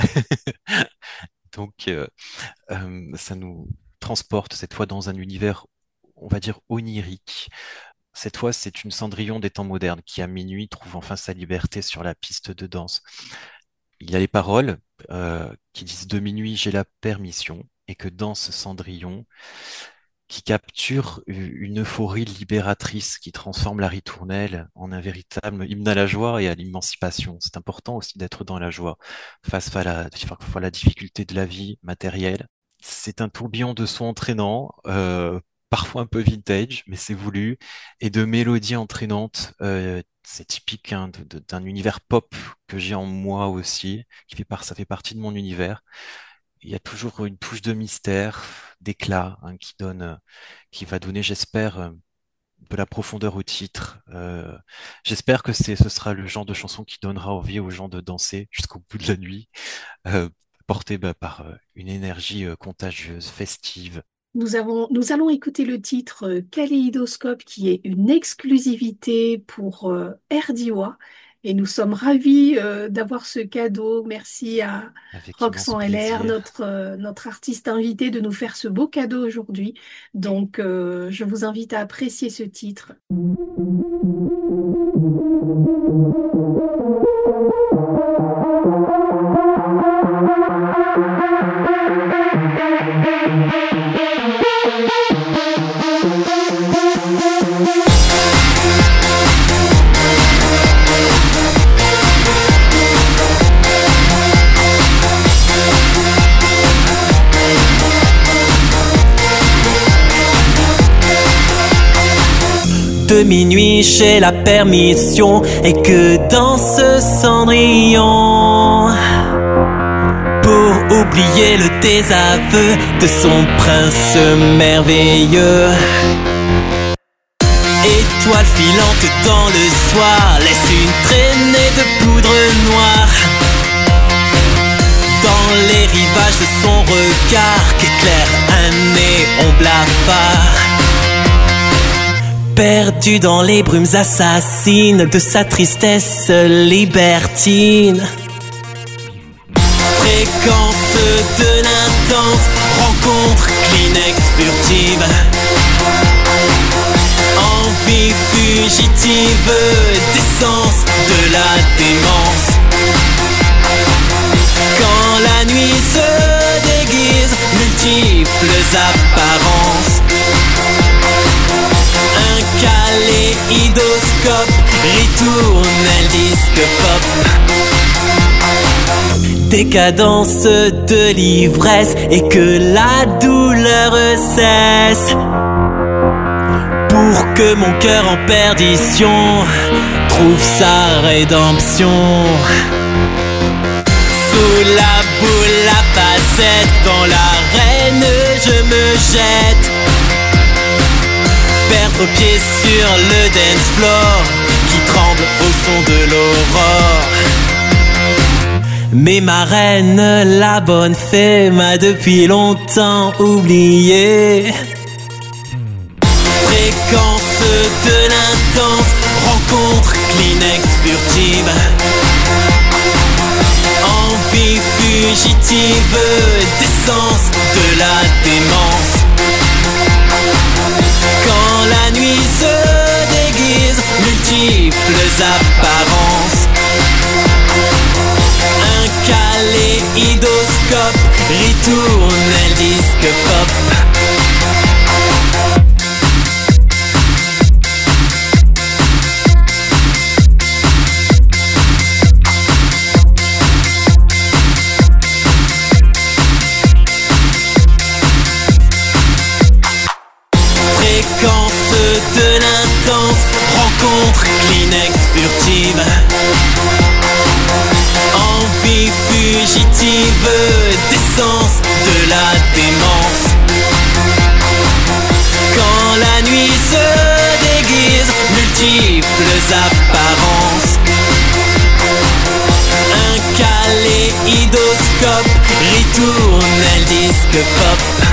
Donc, euh, euh, ça nous transporte cette fois dans un univers, on va dire, onirique. Cette fois, c'est une Cendrillon des temps modernes qui, à minuit, trouve enfin sa liberté sur la piste de danse. Il y a les paroles euh, qui disent de minuit, j'ai la permission, et que danse Cendrillon, qui capture une euphorie libératrice qui transforme la ritournelle en un véritable hymne à la joie et à l'émancipation. C'est important aussi d'être dans la joie face à la, à la difficulté de la vie matérielle. C'est un tourbillon de sons entraînants, euh, parfois un peu vintage, mais c'est voulu, et de mélodies entraînantes. Euh, c'est typique hein, de- de- d'un univers pop que j'ai en moi aussi, qui fait par, ça fait partie de mon univers. Il y a toujours une touche de mystère, d'éclat, hein, qui donne, euh, qui va donner, j'espère, euh, de la profondeur au titre. Euh, j'espère que c'est, ce sera le genre de chanson qui donnera envie aux gens de danser jusqu'au bout de la nuit, euh, porté bah, par euh, une énergie euh, contagieuse, festive. Nous avons, nous allons écouter le titre euh, Kaléidoscope qui est une exclusivité pour euh, R D I A et nous sommes ravis euh, d'avoir ce cadeau. Merci à Avec immense Roxane Heller, plaisir. notre, euh, notre artiste invité, de nous faire ce beau cadeau aujourd'hui. Donc, euh, je vous invite à apprécier ce titre. De minuit, j'ai la permission et que dans ce cendrillon, pour oublier le désaveu de son prince merveilleux. Étoile filante dans le soir, laisse une traînée de poudre noire dans les rivages de son regard qu'éclaire un néon blafard. Perdu dans les brumes assassines de sa tristesse libertine. Fréquence de l'intense rencontre Kleenex furtive. Envie fugitive d'essence de la démence. Quand la nuit se déguise, multiples apparences. Un kaléidoscope, ritournelle disque pop. décadence de l'ivresse et que la douleur cesse, pour que mon cœur en perdition trouve sa rédemption. Sous la boule, la facette, dans l'arène je me jette, perdre pied sur le dance floor qui tremble au son de l'aurore. Mais ma reine, la bonne fée, m'a depuis longtemps oublié. Fréquence de l'intense, rencontre Kleenex furtive, envie fugitive, d'essence de la démence. Quand la nuit se déguise, multiples apparences, un kaléidoscope retourne le disque pop. Fréquence de l'intense, rencontre Kleenex furtive, envie fugitive, d'essence de la démence. Quand la nuit se déguise, multiples apparences, un kaléidoscope retourne le disque pop.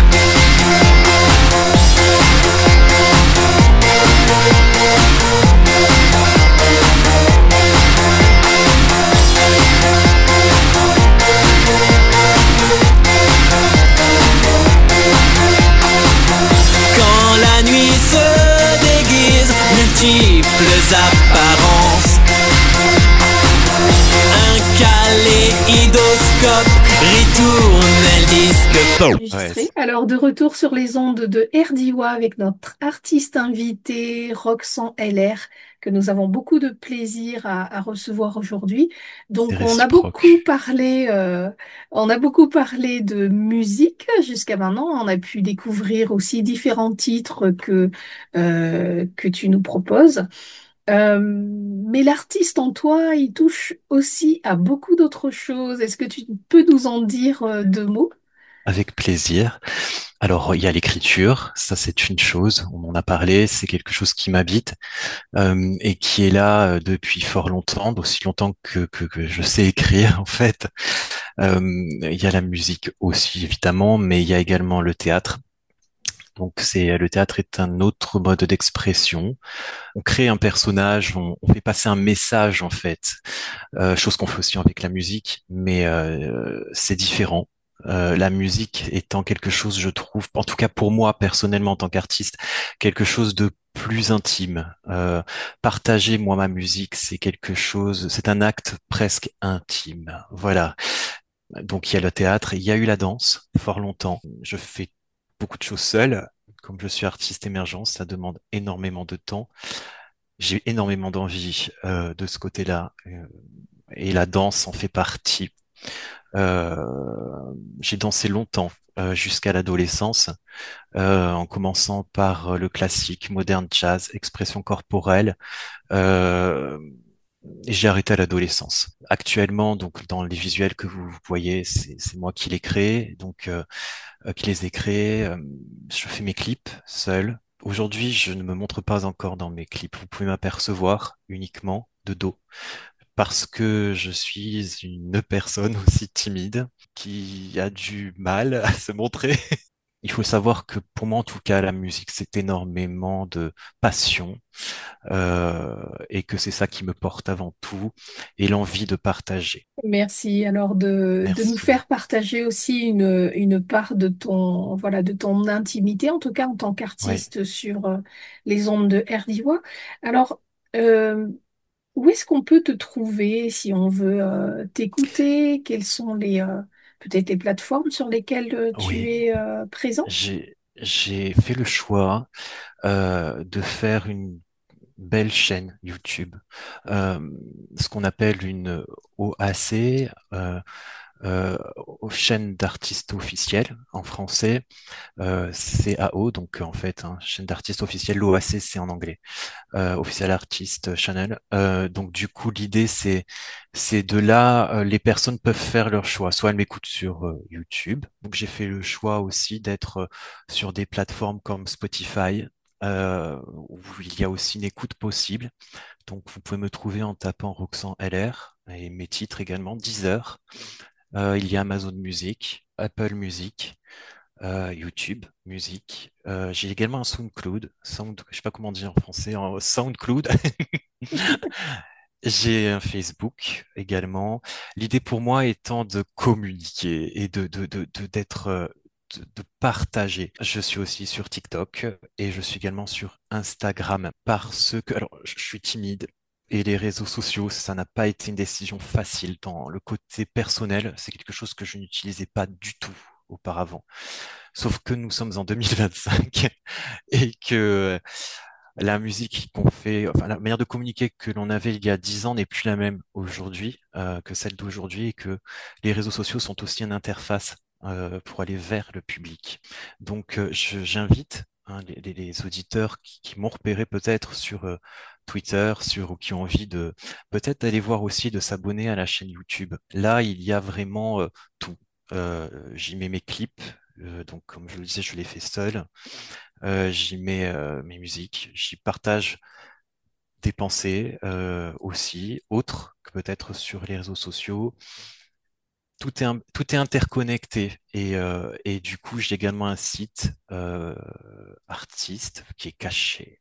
Quand la nuit se déguise, multiples apparences, un kaléidoscope retourne le disque pop. Enregistré. Alors, de retour sur les ondes de R D I W A avec notre artiste invité Roxane Heller, que nous avons beaucoup de plaisir à, à recevoir aujourd'hui. Donc, C'est on a réciproque. beaucoup parlé, euh, on a beaucoup parlé de musique jusqu'à maintenant. On a pu découvrir aussi différents titres que euh, que tu nous proposes. Euh, mais l'artiste en toi, il touche aussi à beaucoup d'autres choses. Est-ce que tu peux nous en dire euh, deux mots? Avec plaisir. Alors, il y a l'écriture, ça c'est une chose, on en a parlé, c'est quelque chose qui m'habite euh, et qui est là euh, depuis fort longtemps, d'aussi longtemps que, que, que je sais écrire en fait. Euh, il y a la musique aussi évidemment, mais il y a également le théâtre. Donc c'est le théâtre est un autre mode d'expression. On crée un personnage, on, on fait passer un message en fait, euh, chose qu'on fait aussi avec la musique, mais euh, c'est différent. Euh, la musique étant quelque chose, je trouve, en tout cas pour moi personnellement en tant qu'artiste, quelque chose de plus intime. Euh, partager moi ma musique, c'est quelque chose, c'est un acte presque intime. Voilà. Donc il y a le théâtre, il y a eu la danse fort longtemps. Je fais beaucoup de choses seul. Comme je suis artiste émergent, ça demande énormément de temps. J'ai énormément d'envie euh, de ce côté-là. Euh, et la danse en fait partie. Euh, j'ai dansé longtemps, euh, jusqu'à l'adolescence, euh, en commençant par le classique, moderne jazz, expression corporelle. Euh, et j'ai arrêté à l'adolescence. Actuellement, donc dans les visuels que vous voyez, c'est c'est moi qui les crée, donc euh, euh, qui les ai créés. Euh, je fais mes clips seul. Aujourd'hui, je ne me montre pas encore dans mes clips. Vous pouvez m'apercevoir uniquement de dos parce que je suis une personne aussi timide qui a du mal à se montrer. Il faut savoir que pour moi, en tout cas, la musique, c'est énormément de passion, euh, et que c'est ça qui me porte avant tout et l'envie de partager. Merci alors de, de nous Merci. faire partager aussi une, une part de ton, voilà, de ton intimité, en tout cas en tant Oui, qu'artiste sur euh, les ondes de R D I W A. Alors, euh, où est-ce qu'on peut te trouver si on veut euh, t'écouter? Quelles sont les euh, peut-être les plateformes sur lesquelles euh, tu oui. es euh, présent? J'ai j'ai fait le choix euh, de faire une belle chaîne YouTube, euh, ce qu'on appelle une O A C, euh, euh, aux chaînes d'artistes officiels en français, euh, C A O, donc en fait, hein, chaîne d'artistes officiels, l'O A C, c'est en anglais, euh, Official Artist Channel. Euh, donc du coup, l'idée, c'est c'est de là, euh, les personnes peuvent faire leur choix. Soit elles m'écoutent sur euh, YouTube. Donc j'ai fait le choix aussi d'être euh, sur des plateformes comme Spotify, euh, où il y a aussi une écoute possible. Donc vous pouvez me trouver en tapant Roxan L R et mes titres également, Deezer. Euh, il y a Amazon Music, Apple Music, euh, YouTube Music. Euh, j'ai également un SoundCloud, Sound, je sais pas comment dire en français, en SoundCloud. J'ai un Facebook également. L'idée pour moi étant de communiquer et de, de, de, de- d'être, euh, de, de partager. Je suis aussi sur TikTok et je suis également sur Instagram parce que, alors, je je suis timide et les réseaux sociaux, ça n'a pas été une décision facile dans le côté personnel. C'est quelque chose que je n'utilisais pas du tout auparavant. Sauf que nous sommes en deux mille vingt-cinq et que la musique qu'on fait, enfin la manière de communiquer que l'on avait il y a dix ans n'est plus la même aujourd'hui euh, que celle d'aujourd'hui et que les réseaux sociaux sont aussi une interface euh, pour aller vers le public. Donc euh, je- j'invite hein, les, les- les auditeurs qui, qui m'ont repéré peut-être sur euh, Twitter, sur ou qui ont envie de peut-être d'aller voir aussi de s'abonner à la chaîne YouTube. Là, il y a vraiment euh, tout. Euh, j'y mets mes clips. Euh, donc, comme je le disais, je les fais seul. Euh, j'y mets euh, mes musiques, j'y partage des pensées euh, aussi, autres que peut-être sur les réseaux sociaux. Tout est, un- tout est interconnecté et, euh, et du coup, j'ai également un site euh, artiste qui est caché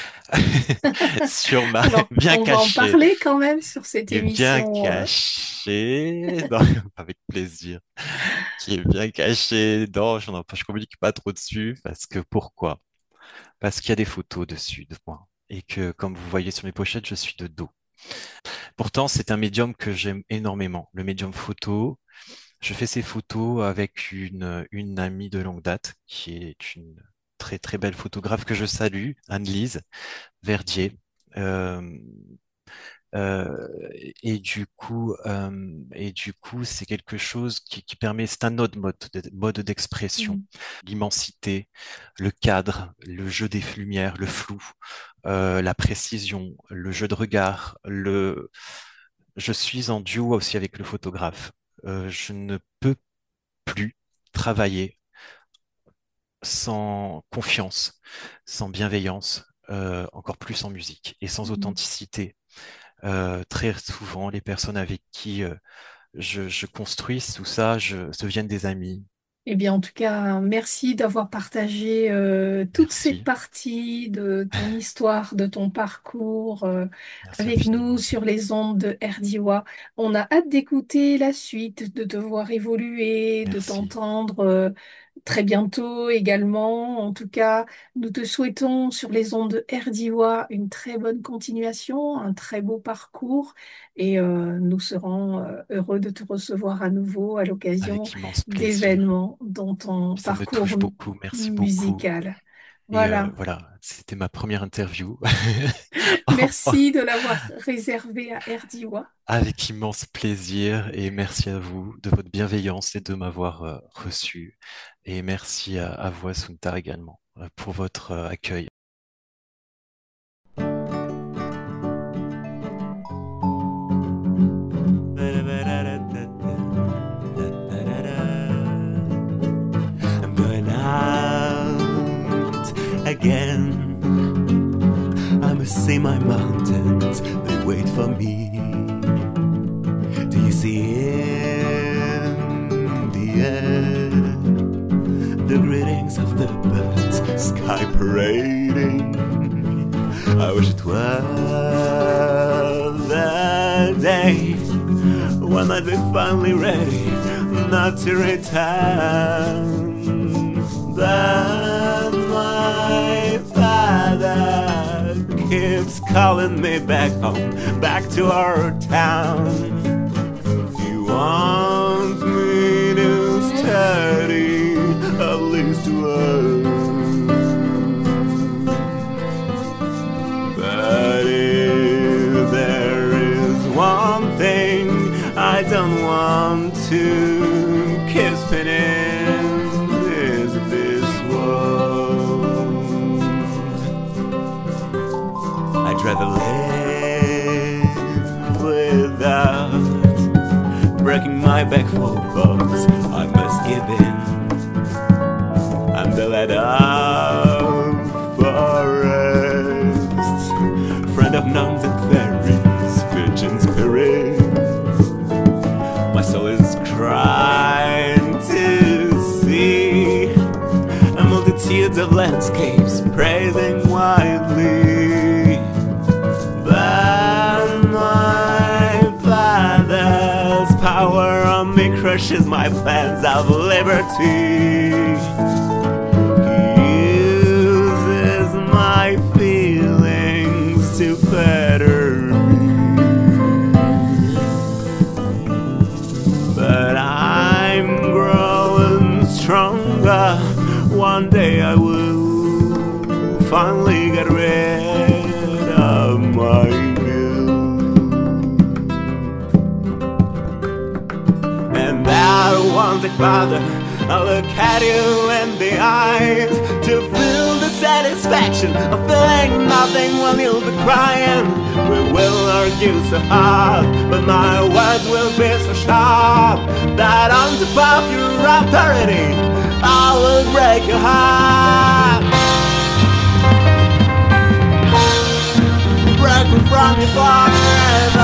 sur ma Alors, bien on va en caché parler quand même sur cette qui est bien émission. euh. caché non, avec plaisir qui est bien caché non je n'en je communique pas trop dessus parce que pourquoi? Parce qu'il y a des photos dessus de moi et que, comme vous voyez sur mes pochettes, je suis de dos. Pourtant, c'est un médium que j'aime énormément, le médium photo. Je fais ces photos avec une, une amie de longue date qui est une très très belle photographe que je salue, Anne-Lise Verdier. Euh, euh, et du coup, euh, et du coup, c'est quelque chose qui, qui permet, c'est un autre mode, de- mode d'expression. Mm. L'immensité, le cadre, le jeu des lumières, le flou, euh, la précision, le jeu de regard, le, je suis en duo aussi avec le photographe. Euh, je ne peux plus travailler sans confiance, sans bienveillance, euh, encore plus en musique et sans Mm. authenticité. Euh, très souvent, les personnes avec qui euh, je, je construis tout ça je, deviennent des amis. Eh bien, en tout cas, merci d'avoir partagé euh, toute cette Merci. partie de ton histoire, de ton parcours euh, Merci avec nous infiniment. sur les ondes de R D I W A. On a hâte d'écouter la suite, de te voir évoluer, de Merci. t'entendre euh, très bientôt également. En tout cas, nous te souhaitons sur les ondes de R D I W A une très bonne continuation, un très beau parcours et euh, nous serons euh, heureux de te recevoir à nouveau à l'occasion Avec immense plaisir. d'événements dans ton Ça me parcours touche m- beaucoup. Merci beaucoup. musical. Et euh, Voilà. voilà, c'était ma première interview. Merci de l'avoir réservé à R D I W A. Avec immense plaisir et merci à vous de votre bienveillance et de m'avoir euh, reçu. Et merci à, à vous, Assunta, également, euh, pour votre euh, accueil. I'm going out again. I must see my mountains, they wait for me. Do you see in the air the greetings of the birds, sky parading? I wish it were the day when I'd be finally ready not to return. But my father keeps calling me back home, back to our town. He wants me to study at least once. But if there is one thing I don't want to keep spinning this, this world. I'd rather live without breaking my back for bugs. I must give in. I'm the lad of forests, friend of nuns and fairies, virgin spirits. My soul is crying to see a multitude of landscapes praising wildly. But my father's power on me crushes my plans of liberty. He uses my feelings to fetter me. But I'm growing stronger. One day I will finally get rid of my guilt. And that one day, Father, I'll look at you in the eyes to feel the satisfaction of feeling nothing while you'll be crying. We will argue so hard, but my words will be so sharp that on top of your authority, I will break your heart. Break from you forever.